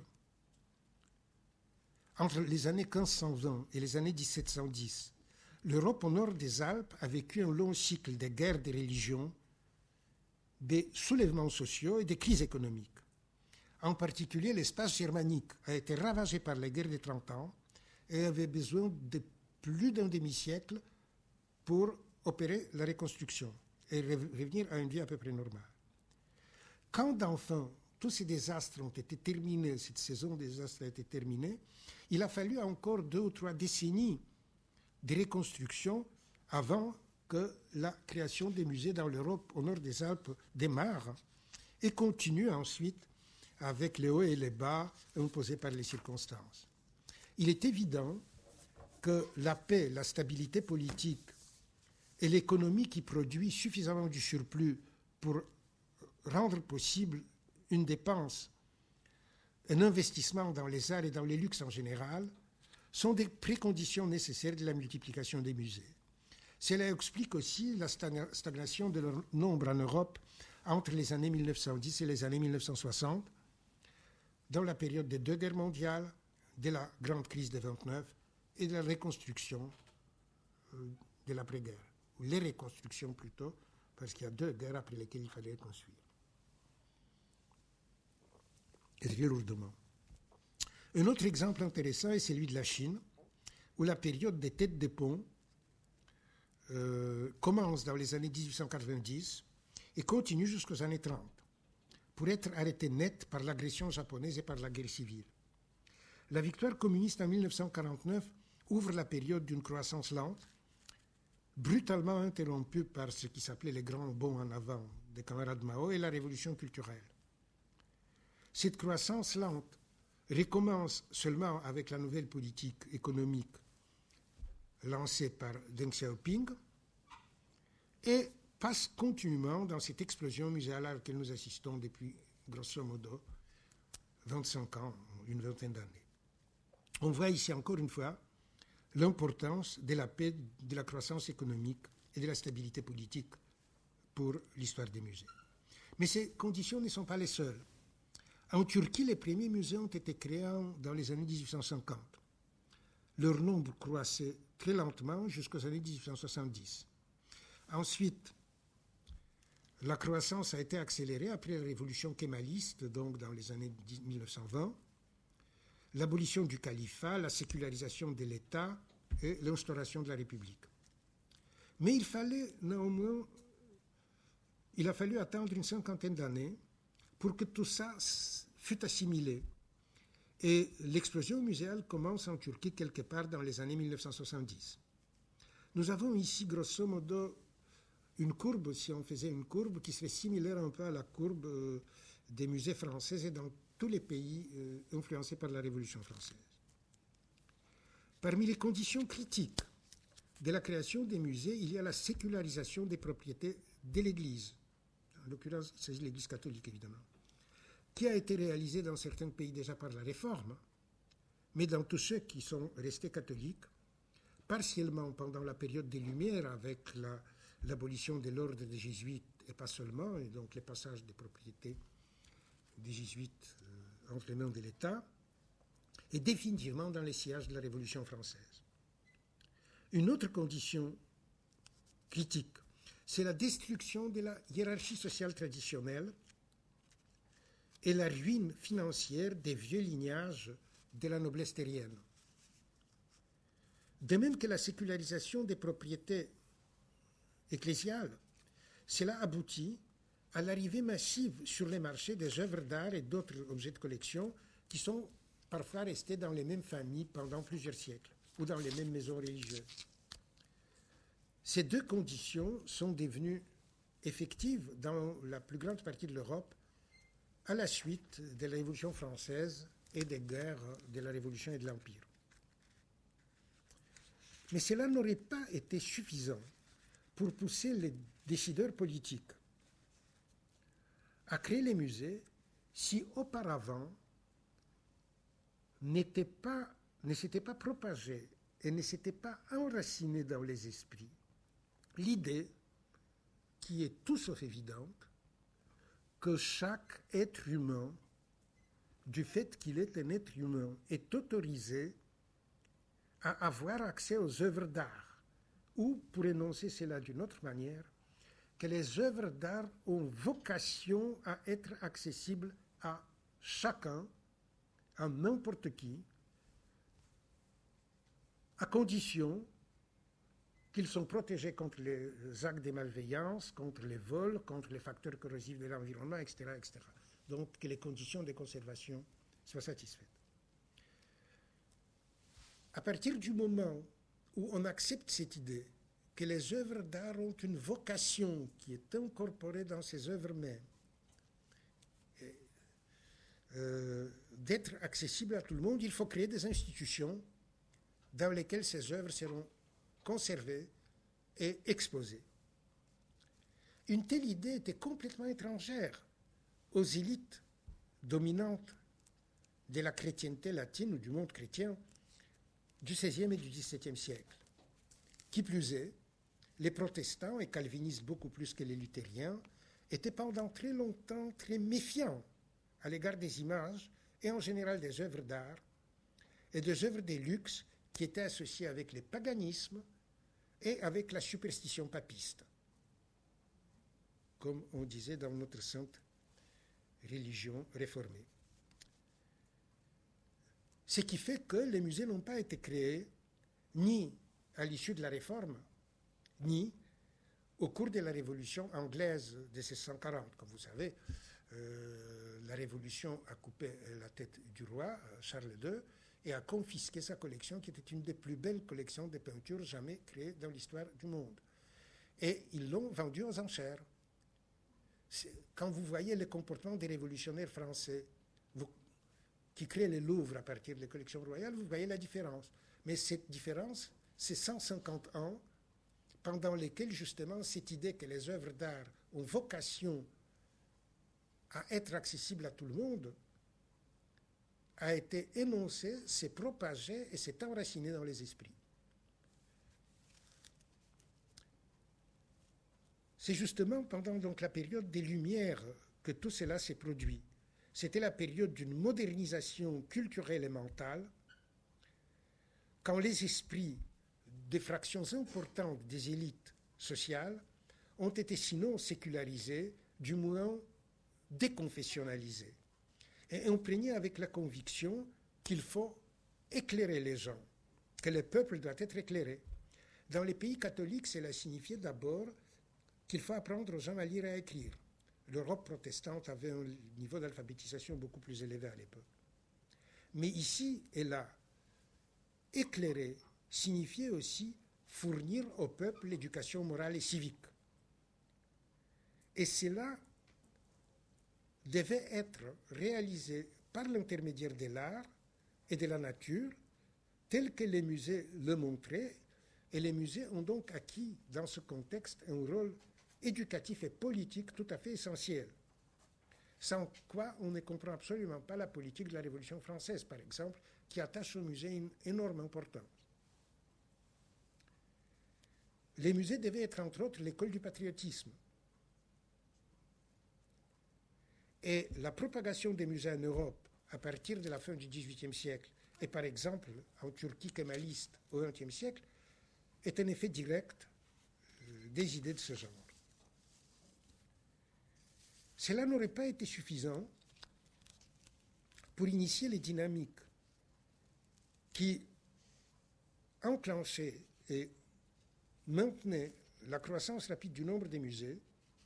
Entre les années quinze cent vingt et les années dix-sept cent dix, l'Europe au nord des Alpes a vécu un long cycle de guerres de religion, des soulèvements sociaux et des crises économiques. En particulier, l'espace germanique a été ravagé par la guerre des trente ans et avait besoin de plus d'un demi-siècle pour opérer la reconstruction et revenir à une vie à peu près normale. Quand enfin tous ces désastres ont été terminés, cette saison de désastres a été terminée, il a fallu encore deux ou trois décennies de reconstruction avant que la création des musées dans l'Europe au nord des Alpes démarre et continue ensuite avec les hauts et les bas imposés par les circonstances. Il est évident que la paix, la stabilité politique et l'économie qui produit suffisamment du surplus pour rendre possible une dépense, un investissement dans les arts et dans les luxes en général, sont des préconditions nécessaires de la multiplication des musées. Cela explique aussi la stagnation de leur nombre en Europe entre les années mille neuf cent dix et les années mille neuf cent soixante, dans la période des deux guerres mondiales, de la grande crise de vingt-neuf et de la reconstruction de l'après-guerre, ou les reconstructions plutôt, parce qu'il y a deux guerres après lesquelles il fallait reconstruire. Et très lourdement. Un autre exemple intéressant est celui de la Chine, où la période des têtes de pont euh, commence dans les années dix-huit cent quatre-vingt-dix et continue jusqu'aux années trente, pour être arrêtée net par l'agression japonaise et par la guerre civile. La victoire communiste en mille neuf cent quarante-neuf ouvre la période d'une croissance lente, brutalement interrompue par ce qui s'appelait les grands bonds en avant des camarades Mao et la révolution culturelle. Cette croissance lente recommence seulement avec la nouvelle politique économique lancée par Deng Xiaoping et passe continuellement dans cette explosion muséale à laquelle nous assistons depuis, grosso modo, vingt-cinq ans, une vingtaine d'années. On voit ici encore une fois l'importance de la paix, de la croissance économique et de la stabilité politique pour l'histoire des musées. Mais ces conditions ne sont pas les seules. En Turquie, les premiers musées ont été créés dans les années dix-huit cent cinquante. Leur nombre croissait très lentement jusqu'aux années dix-huit cent soixante-dix. Ensuite, la croissance a été accélérée après la révolution kémaliste, donc dans les années mille neuf cent vingt, l'abolition du califat, la sécularisation de l'État et l'instauration de la République. Mais il fallait néanmoins, il a fallu attendre une cinquantaine d'années pour que tout ça fût assimilé. Et l'explosion muséale commence en Turquie quelque part dans les années mille neuf cent soixante-dix. Nous avons ici, grosso modo, une courbe, si on faisait une courbe, qui serait similaire un peu à la courbe euh, des musées français et dans tous les pays euh, influencés par la Révolution française. Parmi les conditions critiques de la création des musées, il y a la sécularisation des propriétés de l'Église. En l'occurrence, il s'agit de l'Église catholique, évidemment, qui a été réalisée dans certains pays déjà par la Réforme, mais dans tous ceux qui sont restés catholiques, partiellement pendant la période des Lumières avec la, l'abolition de l'ordre des Jésuites, et pas seulement, et donc le passage des propriétés des Jésuites euh, entre les mains de l'État, et définitivement dans les sièges de la Révolution française. Une autre condition critique, c'est la destruction de la hiérarchie sociale traditionnelle et la ruine financière des vieux lignages de la noblesse terrienne. De même que la sécularisation des propriétés ecclésiales, cela aboutit à l'arrivée massive sur les marchés des œuvres d'art et d'autres objets de collection qui sont parfois restés dans les mêmes familles pendant plusieurs siècles ou dans les mêmes maisons religieuses. Ces deux conditions sont devenues effectives dans la plus grande partie de l'Europe à la suite de la Révolution française et des guerres de la Révolution et de l'Empire. Mais cela n'aurait pas été suffisant pour pousser les décideurs politiques à créer les musées si auparavant n'était pas, ne s'était pas propagée et ne s'était pas enracinée dans les esprits l'idée, qui est tout sauf évidente, que chaque être humain, du fait qu'il est un être humain, est autorisé à avoir accès aux œuvres d'art, ou, pour énoncer cela d'une autre manière, que les œuvres d'art ont vocation à être accessibles à chacun, à n'importe qui, à condition qu'ils sont protégés contre les actes de malveillance, contre les vols, contre les facteurs corrosifs de l'environnement, et cetera, et cetera. Donc, que les conditions de conservation soient satisfaites. À partir du moment où on accepte cette idée que les œuvres d'art ont une vocation qui est incorporée dans ces œuvres mêmes, et, euh, d'être accessible à tout le monde, il faut créer des institutions dans lesquelles ces œuvres seront conservées et exposées. Une telle idée était complètement étrangère aux élites dominantes de la chrétienté latine ou du monde chrétien du seizième et du dix-septième siècle. Qui plus est, les protestants, et calvinistes beaucoup plus que les luthériens, étaient pendant très longtemps très méfiants à l'égard des images et en général des œuvres d'art et des œuvres de luxe qui étaient associées avec le paganisme et avec la superstition papiste, comme on disait dans notre sainte religion réformée. Ce qui fait que les musées n'ont pas été créés ni à l'issue de la Réforme, ni au cours de la Révolution anglaise de seize cent quarante. Comme vous savez, euh, la Révolution a coupé la tête du roi, Charles deux, et a confisqué sa collection, qui était une des plus belles collections de peintures jamais créées dans l'histoire du monde. Et ils l'ont vendue aux enchères. Quand vous voyez le comportement des révolutionnaires français vous, qui créent le Louvre à partir des collections royales, vous voyez la différence. Mais cette différence, c'est cent cinquante ans pendant lesquels justement cette idée que les œuvres d'art ont vocation à être accessibles à tout le monde a été énoncée, s'est propagée et s'est enracinée dans les esprits. C'est justement pendant donc la période des Lumières que tout cela s'est produit. C'était la période d'une modernisation culturelle et mentale, quand les esprits des fractions importantes des élites sociales ont été sinon sécularisés, du moins déconfessionnalisés, et imprégnés avec la conviction qu'il faut éclairer les gens, que le peuple doit être éclairé. Dans les pays catholiques, cela signifiait d'abord qu'il faut apprendre aux gens à lire et à écrire. L'Europe protestante avait un niveau d'alphabétisation beaucoup plus élevé à l'époque. Mais ici et là, éclairer signifiait aussi fournir au peuple l'éducation morale et civique. Et cela devait être réalisé par l'intermédiaire de l'art et de la nature, tel que les musées le montraient, et les musées ont donc acquis dans ce contexte un rôle éducatif et politique tout à fait essentiel, sans quoi on ne comprend absolument pas la politique de la Révolution française, par exemple, qui attache au musée une énorme importance. Les musées devaient être, entre autres, l'école du patriotisme. Et la propagation des musées en Europe, à partir de la fin du dix-huitième siècle, et par exemple en Turquie kémaliste au vingtième siècle, est un effet direct des idées de ce genre. Cela n'aurait pas été suffisant pour initier les dynamiques qui enclenchaient et maintenaient la croissance rapide du nombre des musées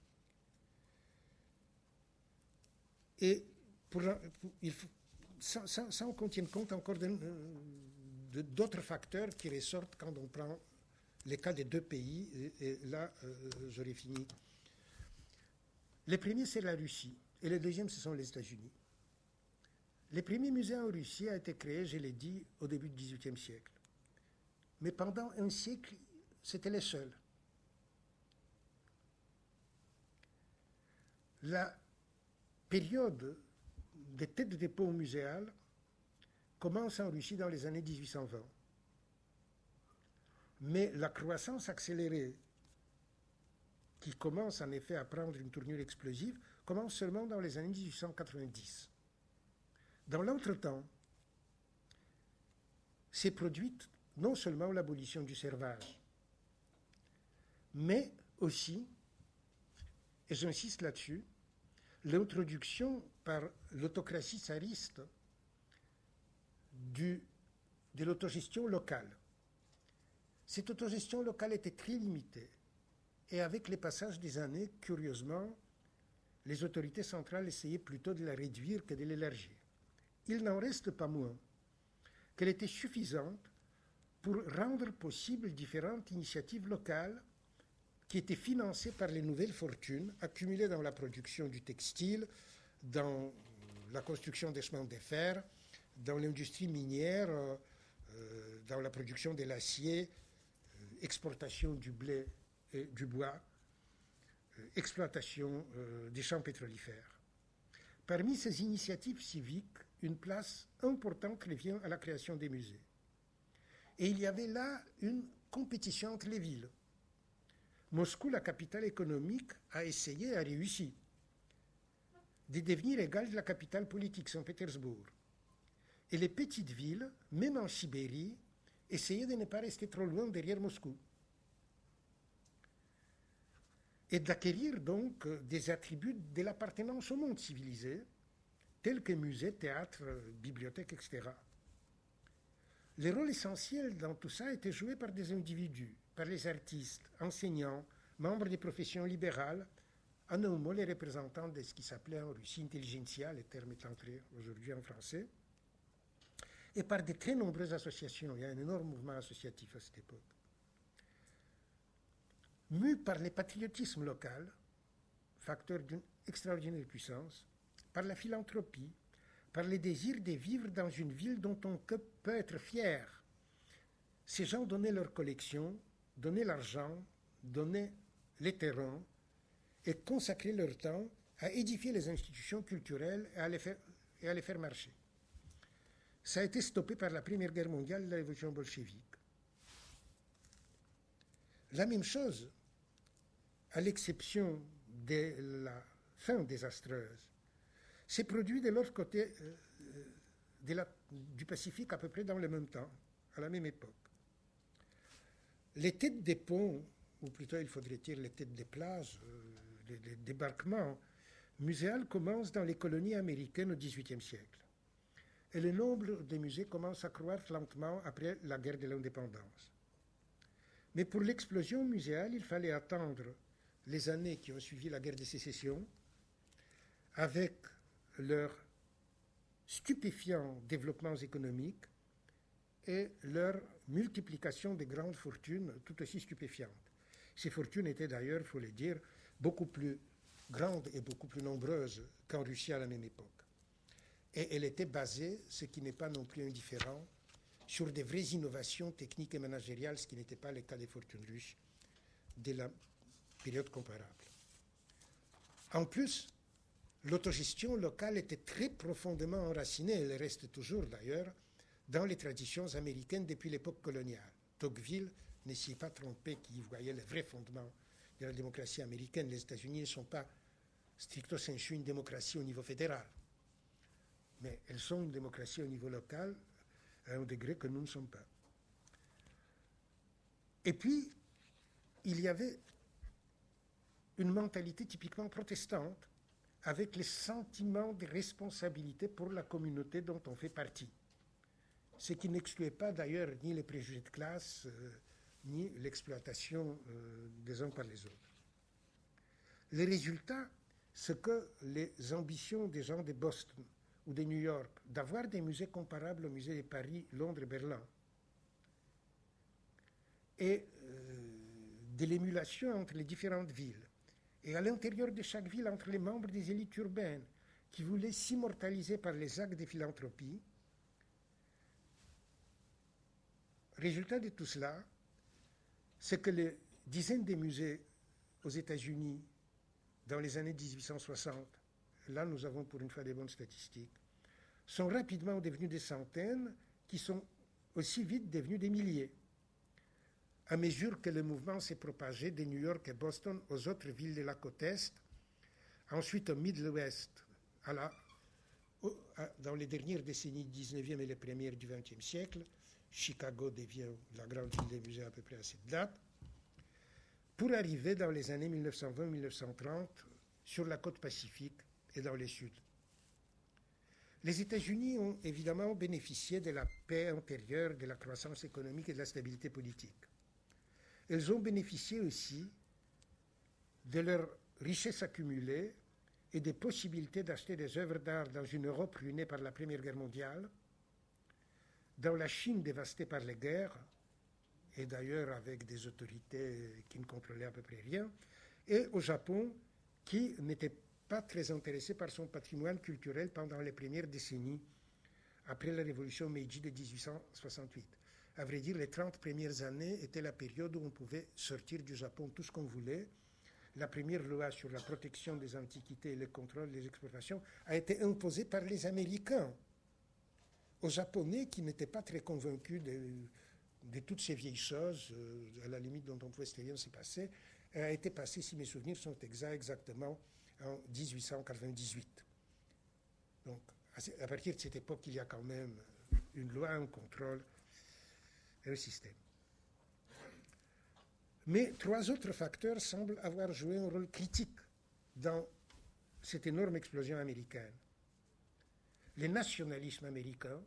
et pour, pour, il faut, sans, sans, sans qu'on tienne compte encore de, de, d'autres facteurs qui ressortent quand on prend les cas des deux pays, et, et là, euh, j'aurais fini. Le premier, c'est la Russie, et le deuxième, ce sont les États-Unis. Le premier musée en Russie a été créé, je l'ai dit, au début du dix-huitième siècle. Mais pendant un siècle, c'était les seuls. La période des têtes de dépôt muséales commence en Russie dans les années dix-huit cent vingt. Mais la croissance accélérée, qui commence en effet à prendre une tournure explosive, commence seulement dans les années dix-huit cent quatre-vingt-dix. Dans l'entretemps, s'est produite non seulement l'abolition du servage, mais aussi, et j'insiste là-dessus, l'introduction par l'autocratie tsariste du, de l'autogestion locale. Cette autogestion locale était très limitée. Et avec les passages des années, curieusement, les autorités centrales essayaient plutôt de la réduire que de l'élargir. Il n'en reste pas moins qu'elle était suffisante pour rendre possible différentes initiatives locales qui étaient financées par les nouvelles fortunes accumulées dans la production du textile, dans la construction des chemins de fer, dans l'industrie minière, euh, dans la production de l'acier, euh, exportation du blé et du bois, euh, exploitation euh, des champs pétrolifères. Parmi ces initiatives civiques, une place importante revient à la création des musées. Et il y avait là une compétition entre les villes. Moscou, la capitale économique, a essayé et a réussi de devenir égale de la capitale politique, Saint-Pétersbourg. Et les petites villes, même en Sibérie, essayaient de ne pas rester trop loin derrière Moscou. Et d'acquérir donc des attributs de l'appartenance au monde civilisé, tels que musées, théâtres, bibliothèques, et cetera. Le rôle essentiel dans tout ça était joué par des individus, par les artistes, enseignants, membres des professions libérales, en un mot, les représentants de ce qui s'appelait en Russie intelligentsia, le terme est entré aujourd'hui en français, et par de très nombreuses associations. Il y a un énorme mouvement associatif à cette époque. Mu par le patriotisme local, facteur d'une extraordinaire puissance, par la philanthropie, par le désir de vivre dans une ville dont on peut être fier. Ces gens donnaient leur collection, donnaient l'argent, donnaient les terrains et consacraient leur temps à édifier les institutions culturelles et à les faire, et à les faire marcher. Ça a été stoppé par la Première Guerre mondiale et la révolution bolchevique. La même chose, à l'exception de la fin désastreuse, s'est produit de l'autre côté euh, de la, du Pacifique à peu près dans le même temps, à la même époque. Les têtes des ponts, ou plutôt il faudrait dire les têtes des plages, euh, les, les débarquements muséals commencent dans les colonies américaines au dix-huitième siècle. Et le nombre de musées commence à croître lentement après la guerre de l'indépendance. Mais pour l'explosion muséale, il fallait attendre les années qui ont suivi la guerre de sécession, avec leurs stupéfiants développements économiques et leur multiplication des grandes fortunes tout aussi stupéfiantes. Ces fortunes étaient d'ailleurs, il faut le dire, beaucoup plus grandes et beaucoup plus nombreuses qu'en Russie à la même époque. Et elle était basée, ce qui n'est pas non plus indifférent, sur des vraies innovations techniques et managériales, ce qui n'était pas le cas des fortunes russes de la période comparable. En plus, l'autogestion locale était très profondément enracinée, elle reste toujours d'ailleurs, dans les traditions américaines depuis l'époque coloniale. Tocqueville ne s'y est pas trompé, qui y voyait les vrais fondements de la démocratie américaine. Les États-Unis ne sont pas stricto sensu une démocratie au niveau fédéral, mais elles sont une démocratie au niveau local à un degré que nous ne sommes pas. Et puis, il y avait une mentalité typiquement protestante, avec les sentiments de responsabilité pour la communauté dont on fait partie. Ce qui n'excluait pas d'ailleurs ni les préjugés de classe, euh, ni l'exploitation euh, des uns par les autres. Le résultat, c'est que les ambitions des gens de Boston ou de New York d'avoir des musées comparables aux musées de Paris, Londres et Berlin, et euh, de l'émulation entre les différentes villes, et à l'intérieur de chaque ville, entre les membres des élites urbaines qui voulaient s'immortaliser par les actes de philanthropie. Résultat de tout cela, c'est que les dizaines de musées aux États-Unis dans les années dix-huit cent soixante, là nous avons pour une fois des bonnes statistiques, sont rapidement devenus des centaines qui sont aussi vite devenus des milliers, à mesure que le mouvement s'est propagé de New York et Boston aux autres villes de la côte Est, ensuite au Midwest, à la, au, à, dans les dernières décennies du dix-neuvième et les premières du vingtième siècle. Chicago devient la grande ville des musées à peu près à cette date, pour arriver dans les années mille neuf cent vingt mille neuf cent trente sur la côte Pacifique et dans le sud. Les États-Unis ont évidemment bénéficié de la paix intérieure, de la croissance économique et de la stabilité politique. Elles ont bénéficié aussi de leur richesse accumulée et des possibilités d'acheter des œuvres d'art dans une Europe ruinée par la Première Guerre mondiale, dans la Chine dévastée par les guerres, et d'ailleurs avec des autorités qui ne contrôlaient à peu près rien, et au Japon, qui n'était pas très intéressé par son patrimoine culturel pendant les premières décennies après la révolution Meiji de dix-huit cent soixante-huit. À vrai dire, les trente premières années étaient la période où on pouvait sortir du Japon tout ce qu'on voulait. La première loi sur la protection des antiquités et le contrôle des exportations a été imposée par les Américains aux Japonais qui n'étaient pas très convaincus de, de toutes ces vieilles choses, euh, à la limite dont on pouvait se rien s'est passé. Elle a été passée, si mes souvenirs sont exacts, exactement en dix-huit cent quatre-vingt-dix-huit. Donc, à partir de cette époque, il y a quand même une loi, un contrôle, un système. Mais trois autres facteurs semblent avoir joué un rôle critique dans cette énorme explosion américaine. Le nationalisme américain.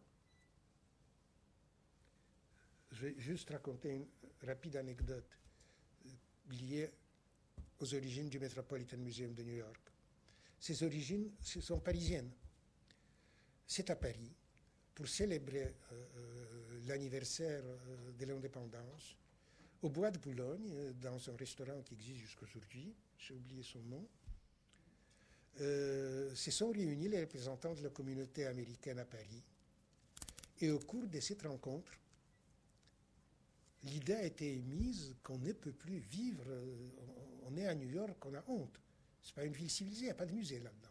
Je vais juste raconter une rapide anecdote liée aux origines du Metropolitan Museum de New York. Ces origines sont parisiennes. C'est à Paris pour célébrer euh, l'anniversaire euh, de l'indépendance, au Bois de Boulogne, dans un restaurant qui existe jusqu'aujourd'hui, j'ai oublié son nom, euh, se sont réunis les représentants de la communauté américaine à Paris. Et au cours de cette rencontre, l'idée a été émise qu'on ne peut plus vivre, euh, on est à New York, on a honte. Ce n'est pas une ville civilisée, il n'y a pas de musée là-dedans.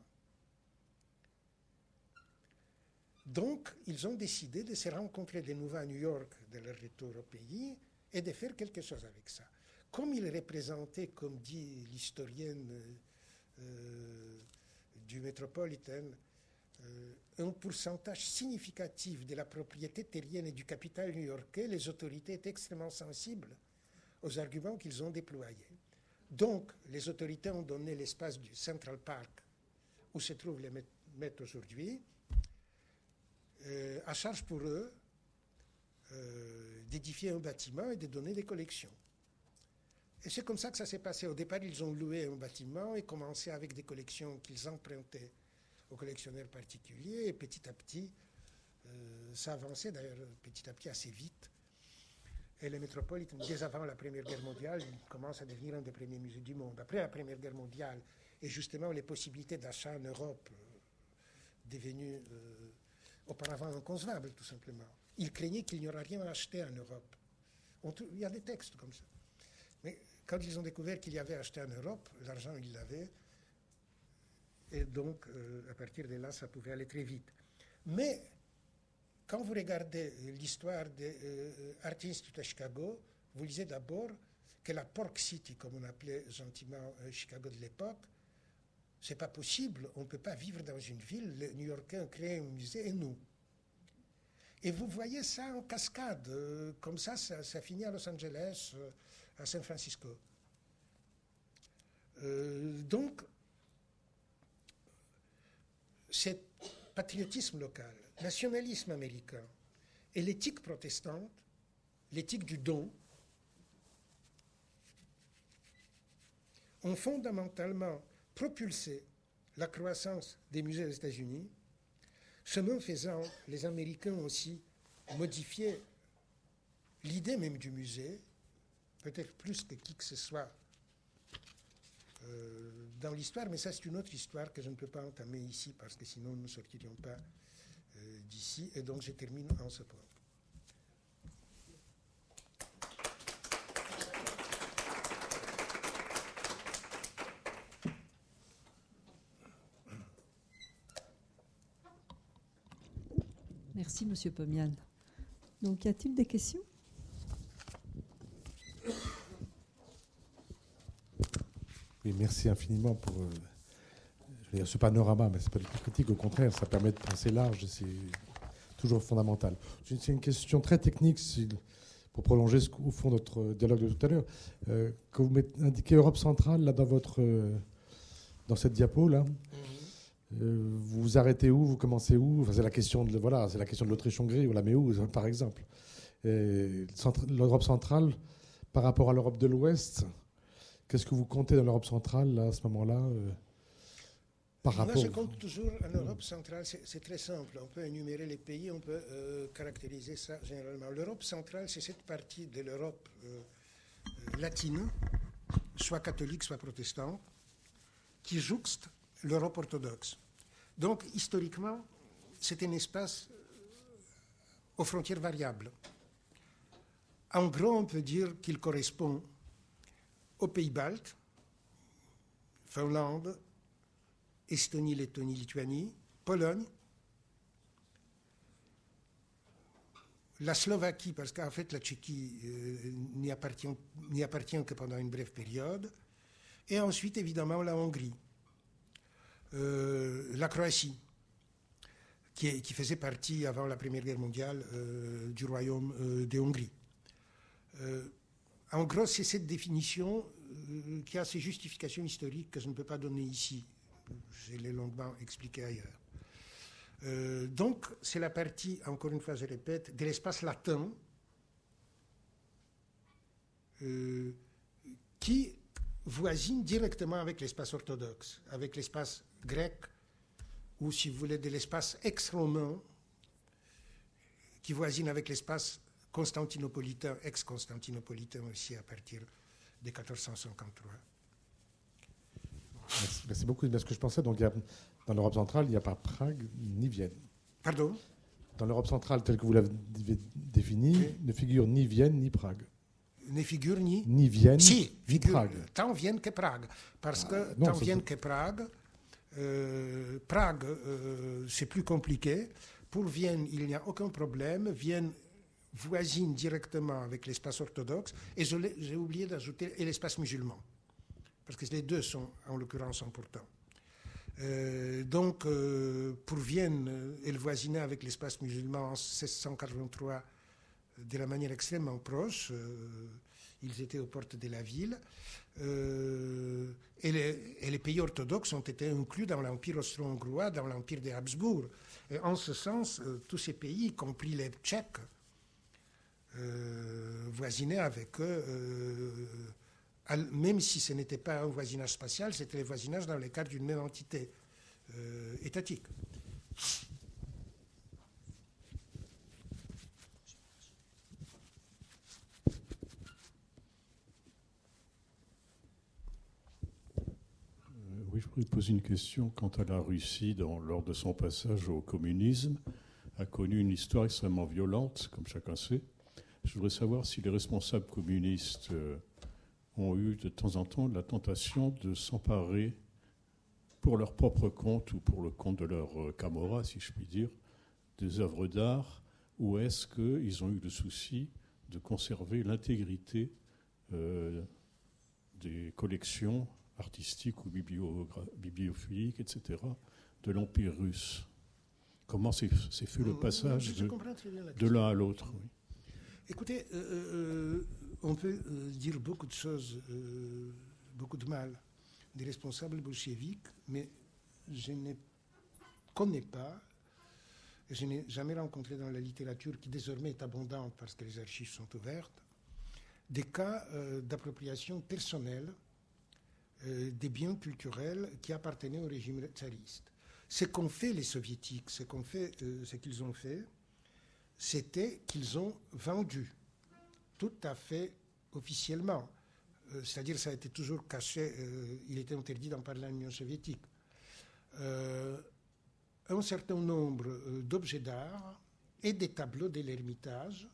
Donc, ils ont décidé de se rencontrer de nouveau à New York de leur retour au pays et de faire quelque chose avec ça. Comme ils représentaient, comme dit l'historienne euh, du Metropolitan, euh, un pourcentage significatif de la propriété terrienne et du capital new-yorkais, les autorités étaient extrêmement sensibles aux arguments qu'ils ont déployés. Donc, les autorités ont donné l'espace du Central Park, où se trouvent les Met aujourd'hui, euh, à charge pour eux euh, d'édifier un bâtiment et de donner des collections. Et c'est comme ça que ça s'est passé. Au départ, ils ont loué un bâtiment et commencé avec des collections qu'ils empruntaient aux collectionneurs particuliers. Et petit à petit, euh, ça avançait d'ailleurs petit à petit assez vite. Et le Metropolitan, dès avant la Première Guerre mondiale, commence à devenir un des premiers musées du monde. Après la Première Guerre mondiale, et justement les possibilités d'achat en Europe euh, devenues euh, auparavant inconcevables, tout simplement. Ils craignaient qu'il n'y aurait rien à acheter en Europe. On, il y a des textes comme ça. Mais quand ils ont découvert qu'il y avait acheté en Europe, l'argent, ils l'avaient. Et donc, euh, à partir de là, ça pouvait aller très vite. Mais quand vous regardez l'histoire de euh, Art Institute à Chicago, vous lisez d'abord que la Pork City, comme on appelait gentiment euh, Chicago de l'époque, c'est pas possible, on ne peut pas vivre dans une ville, les New-Yorkais ont créé un musée et nous. Et vous voyez ça en cascade, euh, comme ça, ça, ça finit à Los Angeles, euh, à San Francisco. Euh, donc, c'est patriotisme local, nationalisme américain et l'éthique protestante, l'éthique du don, ont fondamentalement propulsé la croissance des musées des États-Unis. Chemin faisant, les Américains ont aussi modifié l'idée même du musée, peut-être plus que qui que ce soit euh, dans l'histoire, mais ça c'est une autre histoire que je ne peux pas entamer ici parce que sinon nous ne sortirions pas euh, d'ici. Et donc je termine en ce point. Merci, Monsieur Pomian. Donc, y a-t-il des questions? Oui, merci infiniment pour euh, je veux dire, ce panorama, mais ce n'est pas du tout critique, au contraire, ça permet de penser large et c'est toujours fondamental. C'est une question très technique, pour prolonger ce, au fond notre dialogue de tout à l'heure. Euh, quand vous mettez, indiquez Europe centrale, là, dans, votre, euh, dans cette diapo, là, Euh, vous vous arrêtez où, vous commencez où? Enfin, c'est la question de voilà, c'est la question de l'Autriche-Hongrie. On la met où, par exemple? L'Europe centrale par rapport à l'Europe de l'Ouest. Qu'est-ce que vous comptez dans l'Europe centrale là, à ce moment-là euh, par Moi, rapport... je compte toujours en Europe centrale. C'est très simple. On peut énumérer les pays, on peut euh, caractériser ça généralement. L'Europe centrale, c'est cette partie de l'Europe euh, latine, soit catholique, soit protestante, qui jouxte l'Europe orthodoxe. Donc, historiquement, c'est un espace aux frontières variables. En gros, on peut dire qu'il correspond aux pays baltes, Finlande, Estonie, Lettonie, Lituanie, Pologne, la Slovaquie, parce qu'en fait la Tchéquie euh, n'y appartient, n'y appartient que pendant une brève période, et ensuite évidemment la Hongrie. Euh, la Croatie, qui, est, qui faisait partie avant la Première Guerre mondiale euh, du royaume euh, de Hongrie. Euh, en gros, c'est cette définition euh, qui a ses justifications historiques que je ne peux pas donner ici. Je l'ai longuement expliqué ailleurs. Euh, donc, c'est la partie, encore une fois, je répète, de l'espace latin euh, qui voisine directement avec l'espace orthodoxe, avec l'espace grec, ou si vous voulez, de l'espace ex-romain, qui voisine avec l'espace constantinopolitain, ex-constantinopolitain aussi à partir de quatorze cent cinquante-trois. Merci, merci beaucoup. Mais ce que je pensais, donc, il y a, dans l'Europe centrale, il n'y a pas Prague ni Vienne. Pardon? Dans l'Europe centrale, telle que vous l'avez définie, oui. ne figure ni Vienne ni Prague. Ne figure ni Ni Vienne si, ni figure, Prague. Tant Vienne que Prague. Parce que ah, non, tant Vienne que Prague, euh, Prague, euh, c'est plus compliqué. Pour Vienne, il n'y a aucun problème. Vienne voisine directement avec l'espace orthodoxe. Et j'ai oublié d'ajouter et l'espace musulman. Parce que les deux sont, en l'occurrence, importants. Euh, donc, euh, pour Vienne, euh, elle voisinait avec l'espace musulman en seize cent quatre-vingt-trois de la manière extrêmement proche. Euh, ils étaient aux portes de la ville. Euh, et, les, et les pays orthodoxes ont été inclus dans l'Empire austro-hongrois, dans l'Empire des Habsbourg. Et en ce sens, euh, tous ces pays, y compris les Tchèques, euh, voisinaient avec eux. Euh, Même si ce n'était pas un voisinage spatial, c'était le voisinage dans le cadre d'une même entité euh, étatique. Euh, oui, je voudrais te poser une question quant à la Russie, dans, lors de son passage au communisme, a connu une histoire extrêmement violente, comme chacun sait. Je voudrais savoir si les responsables communistes euh, ont eu de temps en temps la tentation de s'emparer pour leur propre compte ou pour le compte de leur camorra, si je puis dire, des œuvres d'art, ou est-ce qu'ils ont eu le souci de conserver l'intégrité euh, des collections artistiques ou bibliophiliques, et cetera, de l'Empire russe? Comment s'est fait le passage de, de l'un à l'autre? Oui. Écoutez, euh, euh, on peut euh, dire beaucoup de choses, euh, beaucoup de mal des responsables bolcheviques, mais je ne connais pas, et je n'ai jamais rencontré dans la littérature, qui désormais est abondante parce que les archives sont ouvertes, des cas euh, d'appropriation personnelle euh, des biens culturels qui appartenaient au régime tsariste. Ce qu'ont fait les soviétiques, ce qu'ont fait, euh, ce qu'ils ont fait, c'était qu'ils ont vendu tout à fait officiellement, euh, c'est-à-dire ça a été toujours caché, euh, il était interdit d'en parler en Union soviétique, euh, un certain nombre euh, d'objets d'art et des tableaux de l'Ermitage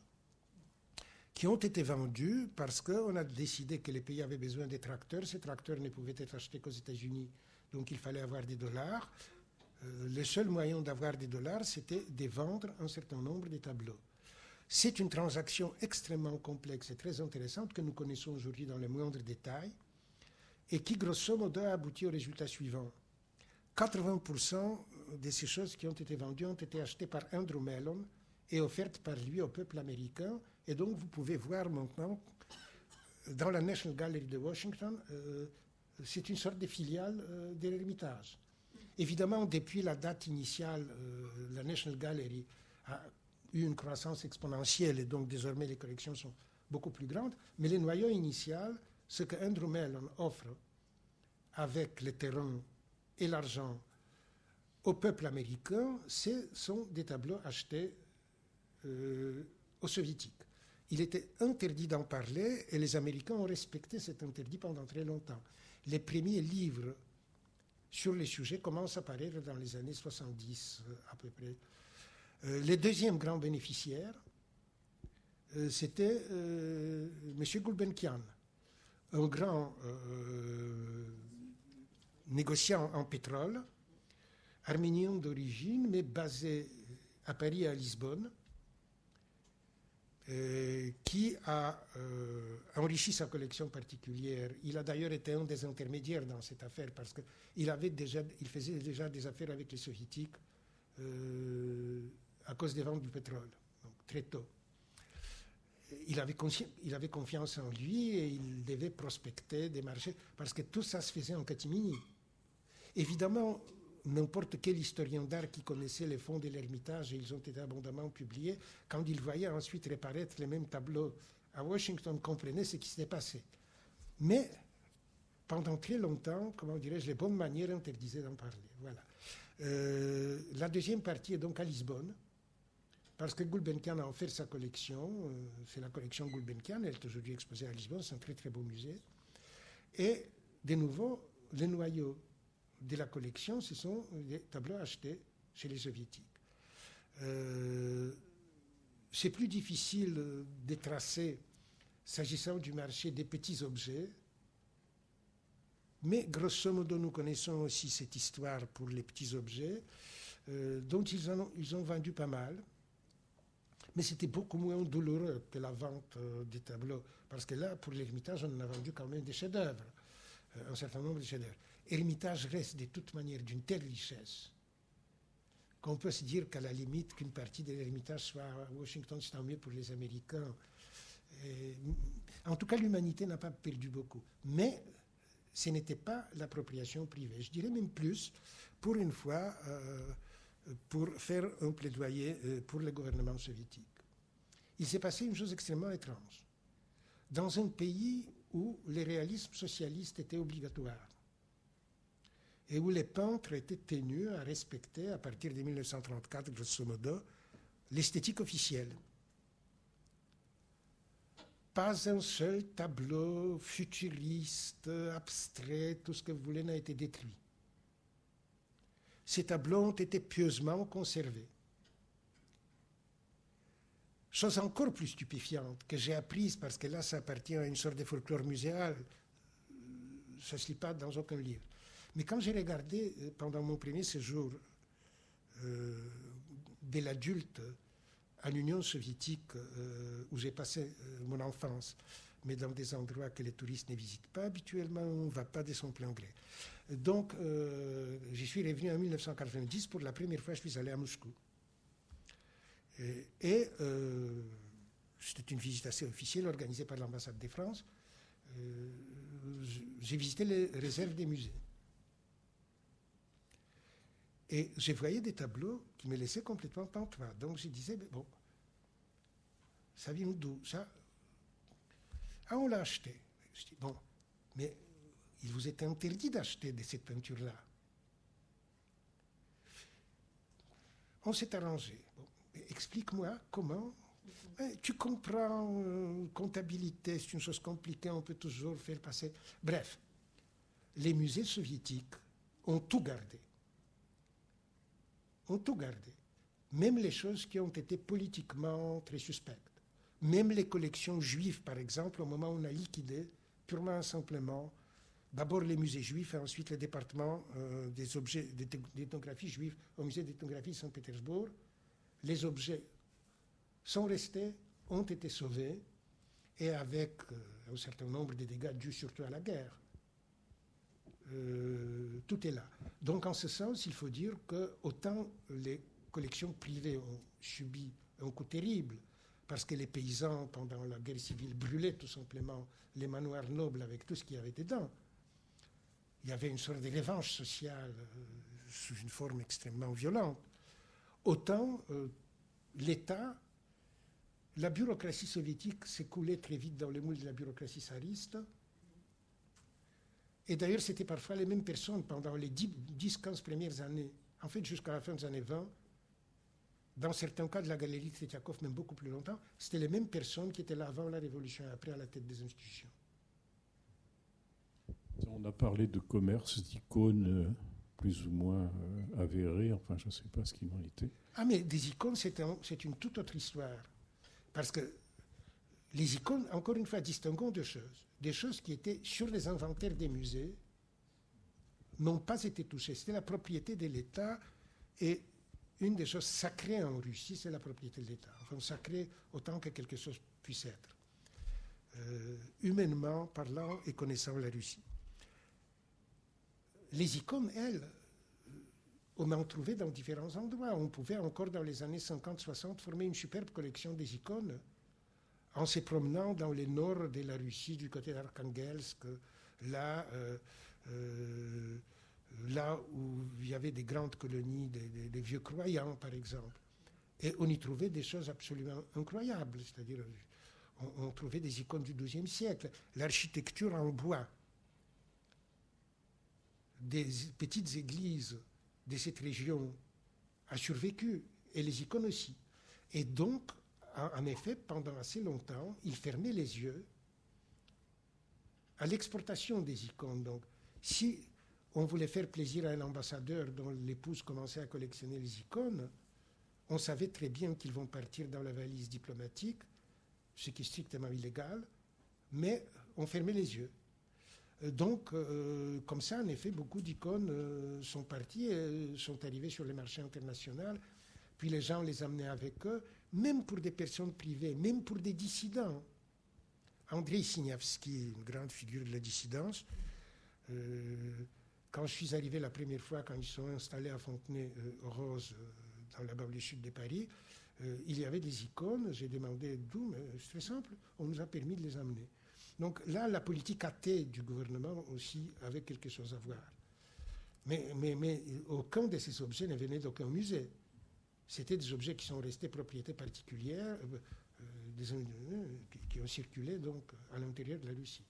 qui ont été vendus parce qu'on a décidé que les pays avaient besoin de tracteurs. Ces tracteurs ne pouvaient être achetés qu'aux États-Unis, donc il fallait avoir des dollars. Euh, le seul moyen d'avoir des dollars, c'était de vendre un certain nombre de tableaux. C'est une transaction extrêmement complexe et très intéressante que nous connaissons aujourd'hui dans les moindres détails et qui, grosso modo, a abouti au résultat suivant. quatre-vingts pour cent de ces choses qui ont été vendues ont été achetées par Andrew Mellon et offertes par lui au peuple américain. Et donc, vous pouvez voir maintenant, dans la National Gallery de Washington, euh, c'est une sorte de filiale euh, de l'Ermitage. Évidemment, depuis la date initiale, euh, la National Gallery a eu une croissance exponentielle et donc désormais les collections sont beaucoup plus grandes. Mais le noyau initial, ce que Andrew Mellon offre avec les terrains et l'argent au peuple américain, ce sont des tableaux achetés euh, aux soviétiques. Il était interdit d'en parler et les Américains ont respecté cet interdit pendant très longtemps. Les premiers livres sur les sujets commencent à apparaître dans les années soixante-dix à peu près. Euh, le deuxième grand bénéficiaire, euh, c'était euh, M. Gulbenkian, un grand euh, négociant en pétrole, arménien d'origine, mais basé à Paris et à Lisbonne, euh, qui a euh, enrichi sa collection particulière. Il a d'ailleurs été un des intermédiaires dans cette affaire parce qu'il avait déjà, il faisait déjà des affaires avec les soviétiques euh, à cause des ventes du pétrole, donc très tôt. Il avait, il avait confiance en lui et il devait prospecter des marchés parce que tout ça se faisait en catimini. Évidemment, n'importe quel historien d'art qui connaissait les fonds de l'Ermitage, et ils ont été abondamment publiés, quand il voyait ensuite réapparaître les mêmes tableaux à Washington, comprenait ce qui s'était passé. Mais pendant très longtemps, comment dirais-je, les bonnes manières interdisaient d'en parler. Voilà. Euh, la deuxième partie est donc à Lisbonne, parce que Gulbenkian a offert sa collection. Euh, c'est la collection Gulbenkian, elle est aujourd'hui exposée à Lisbonne, c'est un très très beau musée. Et de nouveau, le noyau de la collection, ce sont des tableaux achetés chez les soviétiques. Euh, c'est plus difficile de tracer, s'agissant du marché, des petits objets, mais grosso modo, nous connaissons aussi cette histoire pour les petits objets, euh, dont ils, en ont, ils ont vendu pas mal, mais c'était beaucoup moins douloureux que la vente euh, des tableaux, parce que là, pour l'Ermitage, on en a vendu quand même des chefs-d'œuvre, euh, un certain nombre de chefs-d'œuvre. L'Ermitage reste de toute manière d'une telle richesse qu'on peut se dire qu'à la limite, qu'une partie de l'Ermitage soit à Washington, c'est tant mieux pour les Américains. Et, en tout cas, l'humanité n'a pas perdu beaucoup. Mais ce n'était pas l'appropriation privée. Je dirais même plus, pour une fois, euh, pour faire un plaidoyer euh, pour le gouvernement soviétique. Il s'est passé une chose extrêmement étrange. Dans un pays où le réalisme socialiste était obligatoire, et où les peintres étaient tenus à respecter, à partir de mille neuf cent trente-quatre, grosso modo, l'esthétique officielle. Pas un seul tableau futuriste, abstrait, tout ce que vous voulez, n'a été détruit. Ces tableaux ont été pieusement conservés. Chose encore plus stupéfiante, que j'ai apprise, parce que là, ça appartient à une sorte de folklore muséal, ça ne se lit pas dans aucun livre. Mais quand j'ai regardé, pendant mon premier séjour euh, de l'adulte en Union soviétique, euh, où j'ai passé euh, mon enfance, mais dans des endroits que les touristes ne visitent pas habituellement, on ne va pas de son plein gré. Donc, euh, j'y suis revenu en mille neuf cent quatre-vingt-dix, pour la première fois, je suis allé à Moscou. Et, et euh, c'était une visite assez officielle, organisée par l'ambassade de France. Euh, j'ai visité les réserves des musées. Et je voyais des tableaux qui me laissaient complètement pantois. Donc je disais, mais bon, ça vient d'où ça? Ah, on l'a acheté. Je dis, bon, mais il vous était interdit d'acheter de cette peinture-là. On s'est arrangé. Bon, explique-moi comment. Eh, tu comprends, euh, comptabilité, c'est une chose compliquée, on peut toujours faire passer. Bref, les musées soviétiques ont tout gardé. ont tout gardé, même les choses qui ont été politiquement très suspectes. Même les collections juives, par exemple, au moment où on a liquidé, purement et simplement, d'abord les musées juifs et ensuite le département euh, des objets d'ethnographie juive au musée d'ethnographie de Saint-Pétersbourg, les objets sont restés, ont été sauvés, et avec euh, un certain nombre de dégâts dus surtout à la guerre. Euh, tout est là. Donc, en ce sens, il faut dire que autant les collections privées ont subi un coup terrible, parce que les paysans, pendant la guerre civile, brûlaient tout simplement les manoirs nobles avec tout ce qu'il y avait dedans. Il y avait une sorte de revanche sociale euh, sous une forme extrêmement violente. Autant euh, l'État, la bureaucratie soviétique s'écoulait très vite dans le moule de la bureaucratie tsariste. Et d'ailleurs, c'était parfois les mêmes personnes pendant les dix à quinze premières années, en fait jusqu'à la fin des années vingt, dans certains cas de la galerie de Tretiakov, même beaucoup plus longtemps, c'était les mêmes personnes qui étaient là avant la Révolution et après à la tête des institutions. On a parlé de commerce, d'icônes euh, plus ou moins euh, avérées, enfin je ne sais pas ce qu'il en était. Ah mais des icônes, c'est, un, c'est une toute autre histoire. Parce que les icônes, encore une fois, distinguons deux choses. Des choses qui étaient sur les inventaires des musées n'ont pas été touchées. C'était la propriété de l'État, et une des choses sacrées en Russie, c'est la propriété de l'État. Enfin, sacrée autant que quelque chose puisse être, euh, humainement parlant et connaissant la Russie. Les icônes, elles, on en trouvait dans différents endroits. On pouvait encore, dans les années cinquante soixante, former une superbe collection des icônes en se promenant dans le nord de la Russie, du côté d'Arkhangelsk, là, euh, euh, là où il y avait des grandes colonies des, des, des vieux croyants, par exemple. Et on y trouvait des choses absolument incroyables, c'est-à-dire on, on trouvait des icônes du douzième siècle, l'architecture en bois, des petites églises de cette région a survécu, et les icônes aussi. Et donc, en, en effet, pendant assez longtemps, il fermait les yeux à l'exportation des icônes. Donc, si on voulait faire plaisir à un ambassadeur dont l'épouse commençait à collectionner les icônes, on savait très bien qu'ils vont partir dans la valise diplomatique, ce qui est strictement illégal, mais on fermait les yeux. Donc, euh, comme ça, en effet, beaucoup d'icônes euh, sont parties et sont arrivées sur les marchés internationaux, puis les gens les amenaient avec eux, même pour des personnes privées, même pour des dissidents. Andrei Signavski, une grande figure de la dissidence, euh, quand je suis arrivé la première fois, quand ils sont installés à Fontenay-aux-Roses, euh, dans la banlieue sud de Paris, euh, il y avait des icônes. J'ai demandé d'où, mais c'est très simple, on nous a permis de les amener. Donc là, la politique athée du gouvernement aussi avait quelque chose à voir. Mais, mais, mais aucun de ces objets ne venait d'aucun musée. C'était des objets qui sont restés propriété particulière, euh, euh, des, euh, qui, qui ont circulé donc à l'intérieur de la Russie.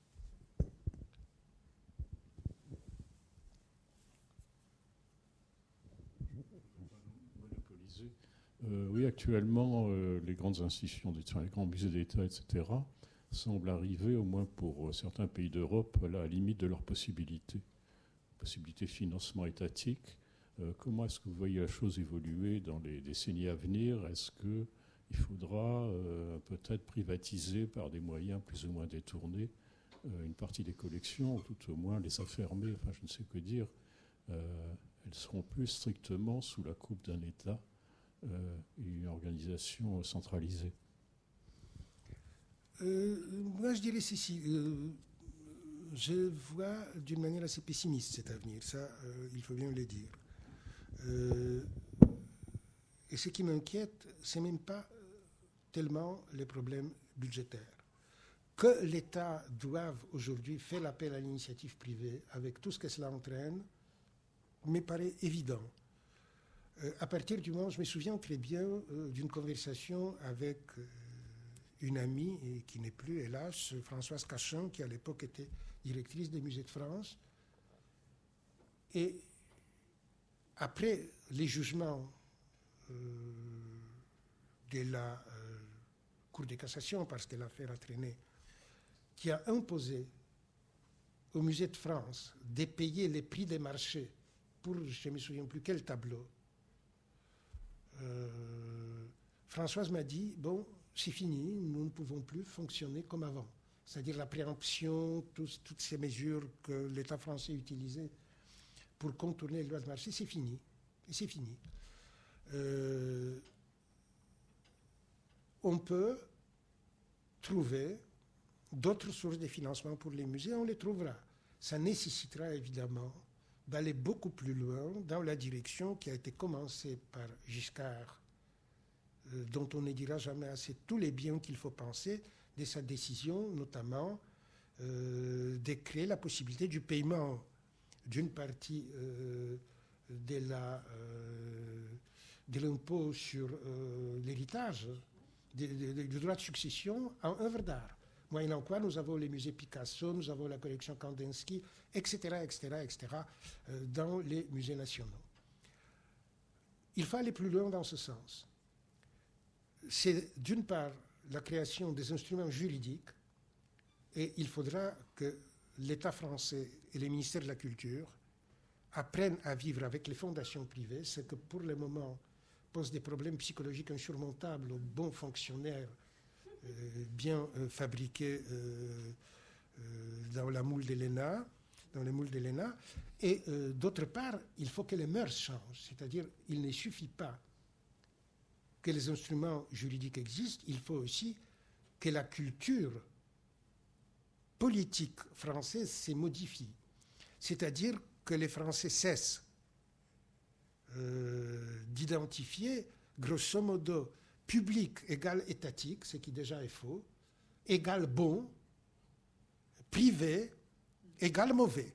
Euh, oui, actuellement, euh, les grandes institutions, d'État, les grands musées d'État, et cetera, semblent arriver, au moins pour certains pays d'Europe, à la limite de leurs possibilités, possibilités de financement étatique. Euh, comment est-ce que vous voyez la chose évoluer dans les décennies à venir? Est-ce qu'il faudra euh, peut-être privatiser par des moyens plus ou moins détournés euh, une partie des collections, ou tout au moins les affermer, enfin je ne sais que dire. Euh, elles seront plus strictement sous la coupe d'un État euh, et une organisation centralisée. Euh, moi, je dirais ceci. Euh, je vois d'une manière assez pessimiste cet avenir. Ça, euh, il faut bien le dire. Euh, et ce qui m'inquiète, c'est même pas tellement les problèmes budgétaires. Que l'État doive aujourd'hui faire appel à l'initiative privée, avec tout ce que cela entraîne, me paraît évident. Euh, à partir du moment, je me souviens très bien euh, d'une conversation avec euh, une amie, et qui n'est plus, hélas, Françoise Cachin, qui à l'époque était directrice des musées de France. Et après les jugements euh, de la euh, Cour de cassation, parce que l'affaire a traîné, qui a imposé au musée de France de payer les prix des marchés pour, je ne me souviens plus quel tableau, euh, Françoise m'a dit, bon, c'est fini, nous ne pouvons plus fonctionner comme avant. C'est-à-dire la préemption, tous, toutes ces mesures que l'État français utilisait pour contourner les lois de marché, c'est fini. Et c'est fini. Euh, on peut trouver d'autres sources de financement pour les musées, on les trouvera. Ça nécessitera évidemment d'aller beaucoup plus loin dans la direction qui a été commencée par Giscard, euh, dont on ne dira jamais assez tous les biens qu'il faut penser de sa décision, notamment euh, de créer la possibilité du paiement d'une partie euh, de, la, euh, de l'impôt sur euh, l'héritage, de, de, de, du droit de succession en œuvres d'art. Moyennant quoi, nous avons les musées Picasso, nous avons la collection Kandinsky, et cetera, et cetera, et cetera, euh, dans les musées nationaux. Il faut aller plus loin dans ce sens. C'est d'une part la création des instruments juridiques, et il faudra que l'État français et les ministères de la Culture apprennent à vivre avec les fondations privées, ce que pour le moment pose des problèmes psychologiques insurmontables aux bons fonctionnaires euh, bien euh, fabriqués euh, euh, dans la moule de l'E N A, dans les moules de l'E N A. Et euh, d'autre part, il faut que les mœurs changent, c'est-à-dire il ne suffit pas que les instruments juridiques existent, il faut aussi que la culture politique française se modifie. C'est-à-dire que les Français cessent euh, d'identifier, grosso modo, public égale étatique, ce qui déjà est faux, égale bon, privé égale mauvais.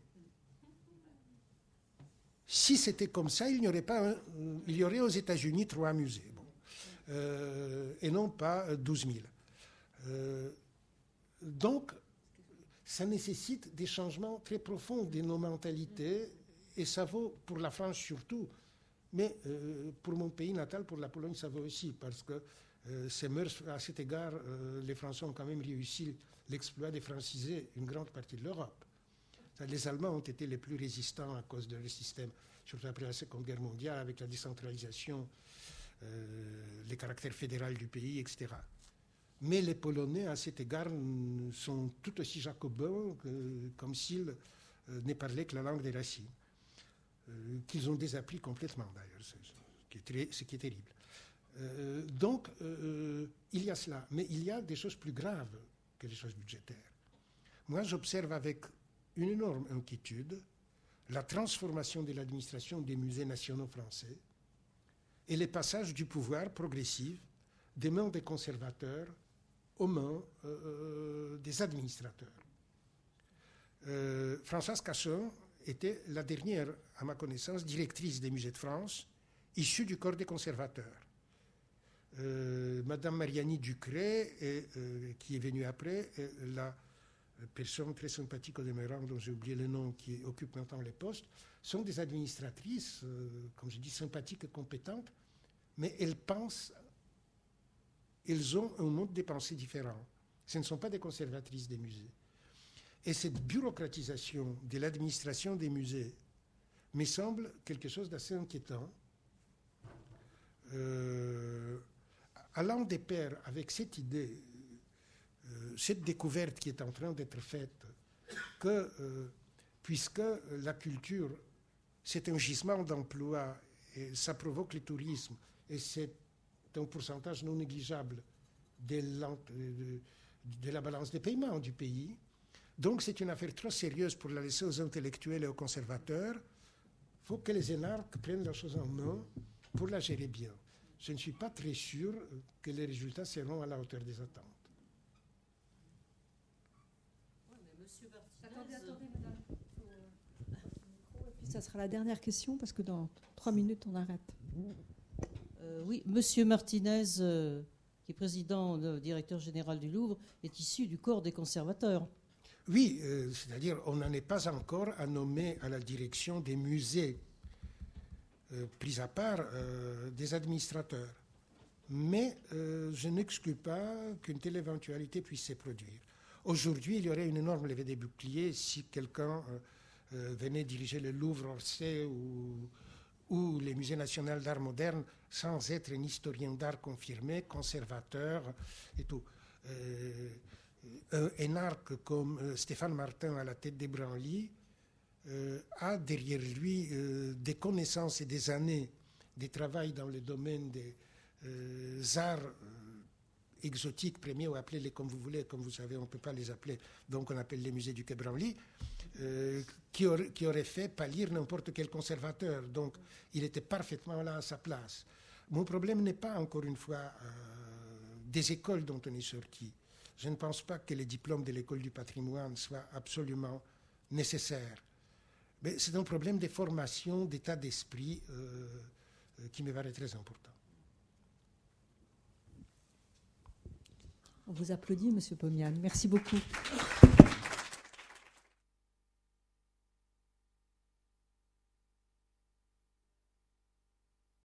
Si c'était comme ça, il n'y aurait pas un, il y aurait aux États-Unis trois musées, bon, euh, et non pas douze mille. Euh, donc, ça nécessite des changements très profonds de nos mentalités, et ça vaut pour la France surtout, mais euh, pour mon pays natal, pour la Pologne, ça vaut aussi, parce que euh, ces mœurs, à cet égard, euh, les Français ont quand même réussi l'exploit de franciser une grande partie de l'Europe. Les Allemands ont été les plus résistants à cause de leur système, surtout après la Seconde Guerre mondiale, avec la décentralisation, euh, les caractères fédéral du pays, et cetera. Mais les Polonais, à cet égard, sont tout aussi jacobins que, comme s'ils euh, ne parlaient que la langue des racines, euh, qu'ils ont désappris complètement d'ailleurs, ce, qui est très, ce qui est terrible. Euh, donc, euh, il y a cela, mais il y a des choses plus graves que les choses budgétaires. Moi, j'observe avec une énorme inquiétude la transformation de l'administration des musées nationaux français et les passages du pouvoir progressif des mains des conservateurs aux mains euh, des administrateurs. Euh, Françoise Cachon était la dernière, à ma connaissance, directrice des musées de France, issue du corps des conservateurs. Euh, Madame Mariani Ducret, et, euh, qui est venue après, est la personne très sympathique au demeurant, dont j'ai oublié le nom, qui occupe maintenant les postes, sont des administratrices, euh, comme je dis, sympathiques et compétentes, mais elles pensent, elles ont un mode de pensée différent. Ce ne sont pas des conservatrices des musées. Et cette bureaucratisation de l'administration des musées me semble quelque chose d'assez inquiétant. Euh, allant de pair avec cette idée, euh, cette découverte qui est en train d'être faite, que euh, puisque la culture, c'est un gisement d'emploi, et ça provoque le tourisme, et c'est un pourcentage non négligeable de, de, de la balance des paiements du pays. Donc c'est une affaire trop sérieuse pour la laisser aux intellectuels et aux conservateurs. Il faut que les énarques prennent la chose en main pour la gérer bien. Je ne suis pas très sûr que les résultats seront à la hauteur des attentes. Oui, mais monsieur Martinez... Attendez, attendez, madame. Et puis ça sera la dernière question, parce que dans trois minutes, on arrête. Euh, oui, monsieur Martinez, euh, qui est président, euh, directeur général du Louvre, est issu du corps des conservateurs. Oui, euh, c'est-à-dire on n'en est pas encore à nommer à la direction des musées, euh, pris à part euh, des administrateurs. Mais euh, je n'exclus pas qu'une telle éventualité puisse se produire. Aujourd'hui, il y aurait une énorme levée des boucliers si quelqu'un euh, euh, venait diriger le Louvre, Orsay ou, ou les musées nationaux d'art moderne sans être un historien d'art confirmé, conservateur et tout. Euh, Un énarque comme euh, Stéphane Martin à la tête des Branly euh, a derrière lui euh, des connaissances et des années de travail dans le domaine des euh, arts euh, exotiques, premiers, ou appelez-les comme vous voulez, comme vous savez, on ne peut pas les appeler, donc on appelle les musées du Quai Branly, euh, qui, aurait, qui aurait fait pâlir n'importe quel conservateur. Donc il était parfaitement là à sa place. Mon problème n'est pas, encore une fois, euh, des écoles dont on est sorti. Je ne pense pas que les diplômes de l'école du patrimoine soient absolument nécessaires. Mais c'est un problème de formation, d'état d'esprit euh, euh, qui me paraît très important. On vous applaudit, monsieur Pomian. Merci beaucoup.